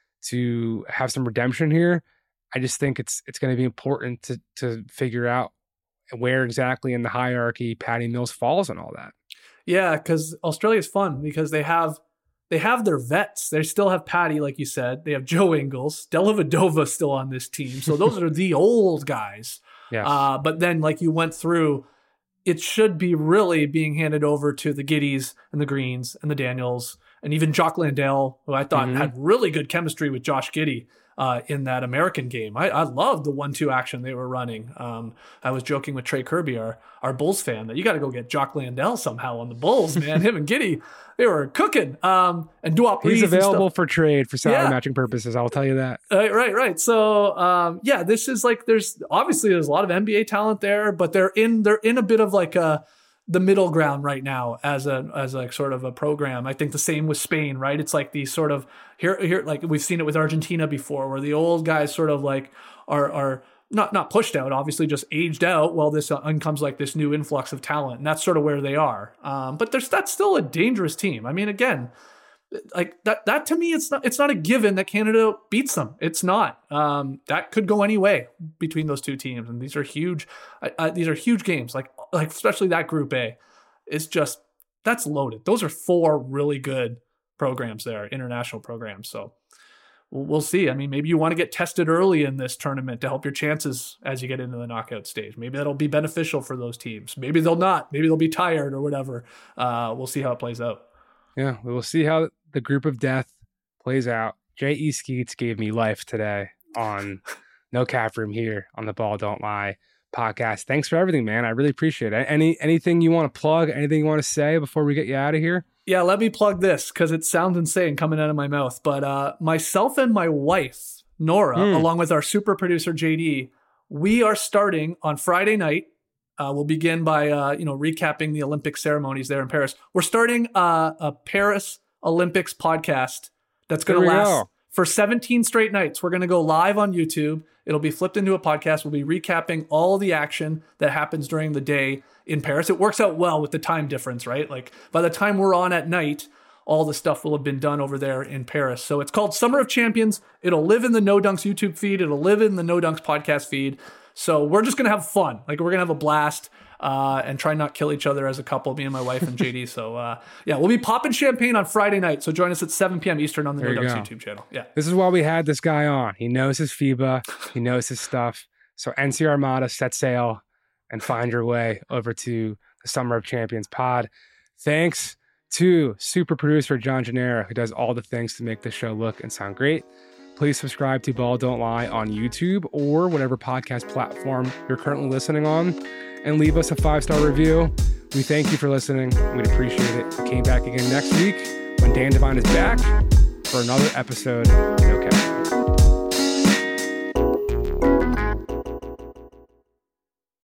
to have some redemption here. I just think it's it's going to be important to to figure out where exactly in the hierarchy Patty Mills falls and all that. Yeah, because Australia is fun because they have they have their vets. They still have Patty, like you said. They have Joe Ingles, Dellavedova still on this team. So those are the old guys. Yes. Uh, but then, like you went through, it should be really being handed over to the Giddies and the Greens and the Daniels and even Jock Landale, who I thought mm-hmm. had really good chemistry with Josh Giddey uh, in that American game. I, I loved the one two action they were running. Um, I was joking with Trey Kirby, our, our Bulls fan, that you got to go get Jock Landale somehow on the Bulls, man. Him and Giddey, they were cooking. Um, and Duop He's available for trade for salary yeah. matching purposes. I'll tell you that. Right, right, right. So, um, yeah, this is like, there's obviously there's a lot of N B A talent there, but they're in they're in a bit of like a the middle ground right now as a as like sort of a program. I think the same with Spain, right? It's like these sort of here here like we've seen it with Argentina before, where the old guys sort of like are are not not pushed out, obviously just aged out, while this uh, comes like this new influx of talent, and that's sort of where they are. Um, but there's that's still a dangerous team. I mean, again, like that that to me, it's not it's not a given that Canada beats them. It's not. Um, that could go any way between those two teams, and these are huge. Uh, uh, these are huge games. Like like especially that Group A, it's just that's loaded. Those are four really good programs there, international programs. So we'll, we'll see. I mean, maybe you want to get tested early in this tournament to help your chances as you get into the knockout stage. Maybe that'll be beneficial for those teams. Maybe they'll not. Maybe they'll be tired or whatever. Uh, we'll see how it plays out. Yeah, we'll see how the group of death plays out. J E. Skeets gave me life today on No Cap Room here on the Ball Don't Lie podcast. Thanks for everything, man. I really appreciate it. Any anything you want to plug? Anything you want to say before we get you out of here? Yeah, let me plug this because it sounds insane coming out of my mouth. But uh, myself and my wife, Nora, mm. along with our super producer, J D, we are starting on Friday night. Uh, we'll begin by, uh, you know, recapping the Olympic ceremonies there in Paris. We're starting uh, a Paris Olympics podcast that's going to last go. for seventeen straight nights. We're going to go live on YouTube. It'll be flipped into a podcast. We'll be recapping all the action that happens during the day in Paris. It works out well with the time difference, right? Like by the time we're on at night, all the stuff will have been done over there in Paris. So it's called Summer of Champions. It'll live in the No Dunks YouTube feed. It'll live in the No Dunks podcast feed. So we're just going to have fun. Like we're going to have a blast uh, and try not kill each other as a couple, me and my wife and J D. So uh, yeah, we'll be popping champagne on Friday night. So join us at seven p.m. Eastern on the No Dunks YouTube channel. Yeah. This is why we had this guy on. He knows his FIBA. He knows his stuff. So N C Armada, set sail and find your way over to the Summer of Champions pod. Thanks to super producer John Gennaro, who does all the things to make this show look and sound great. Please subscribe to Ball Don't Lie on YouTube or whatever podcast platform you're currently listening on, and leave us a five-star review. We thank you for listening. We'd appreciate it. We came back again next week when Dan Devine is back for another episode of No Cap.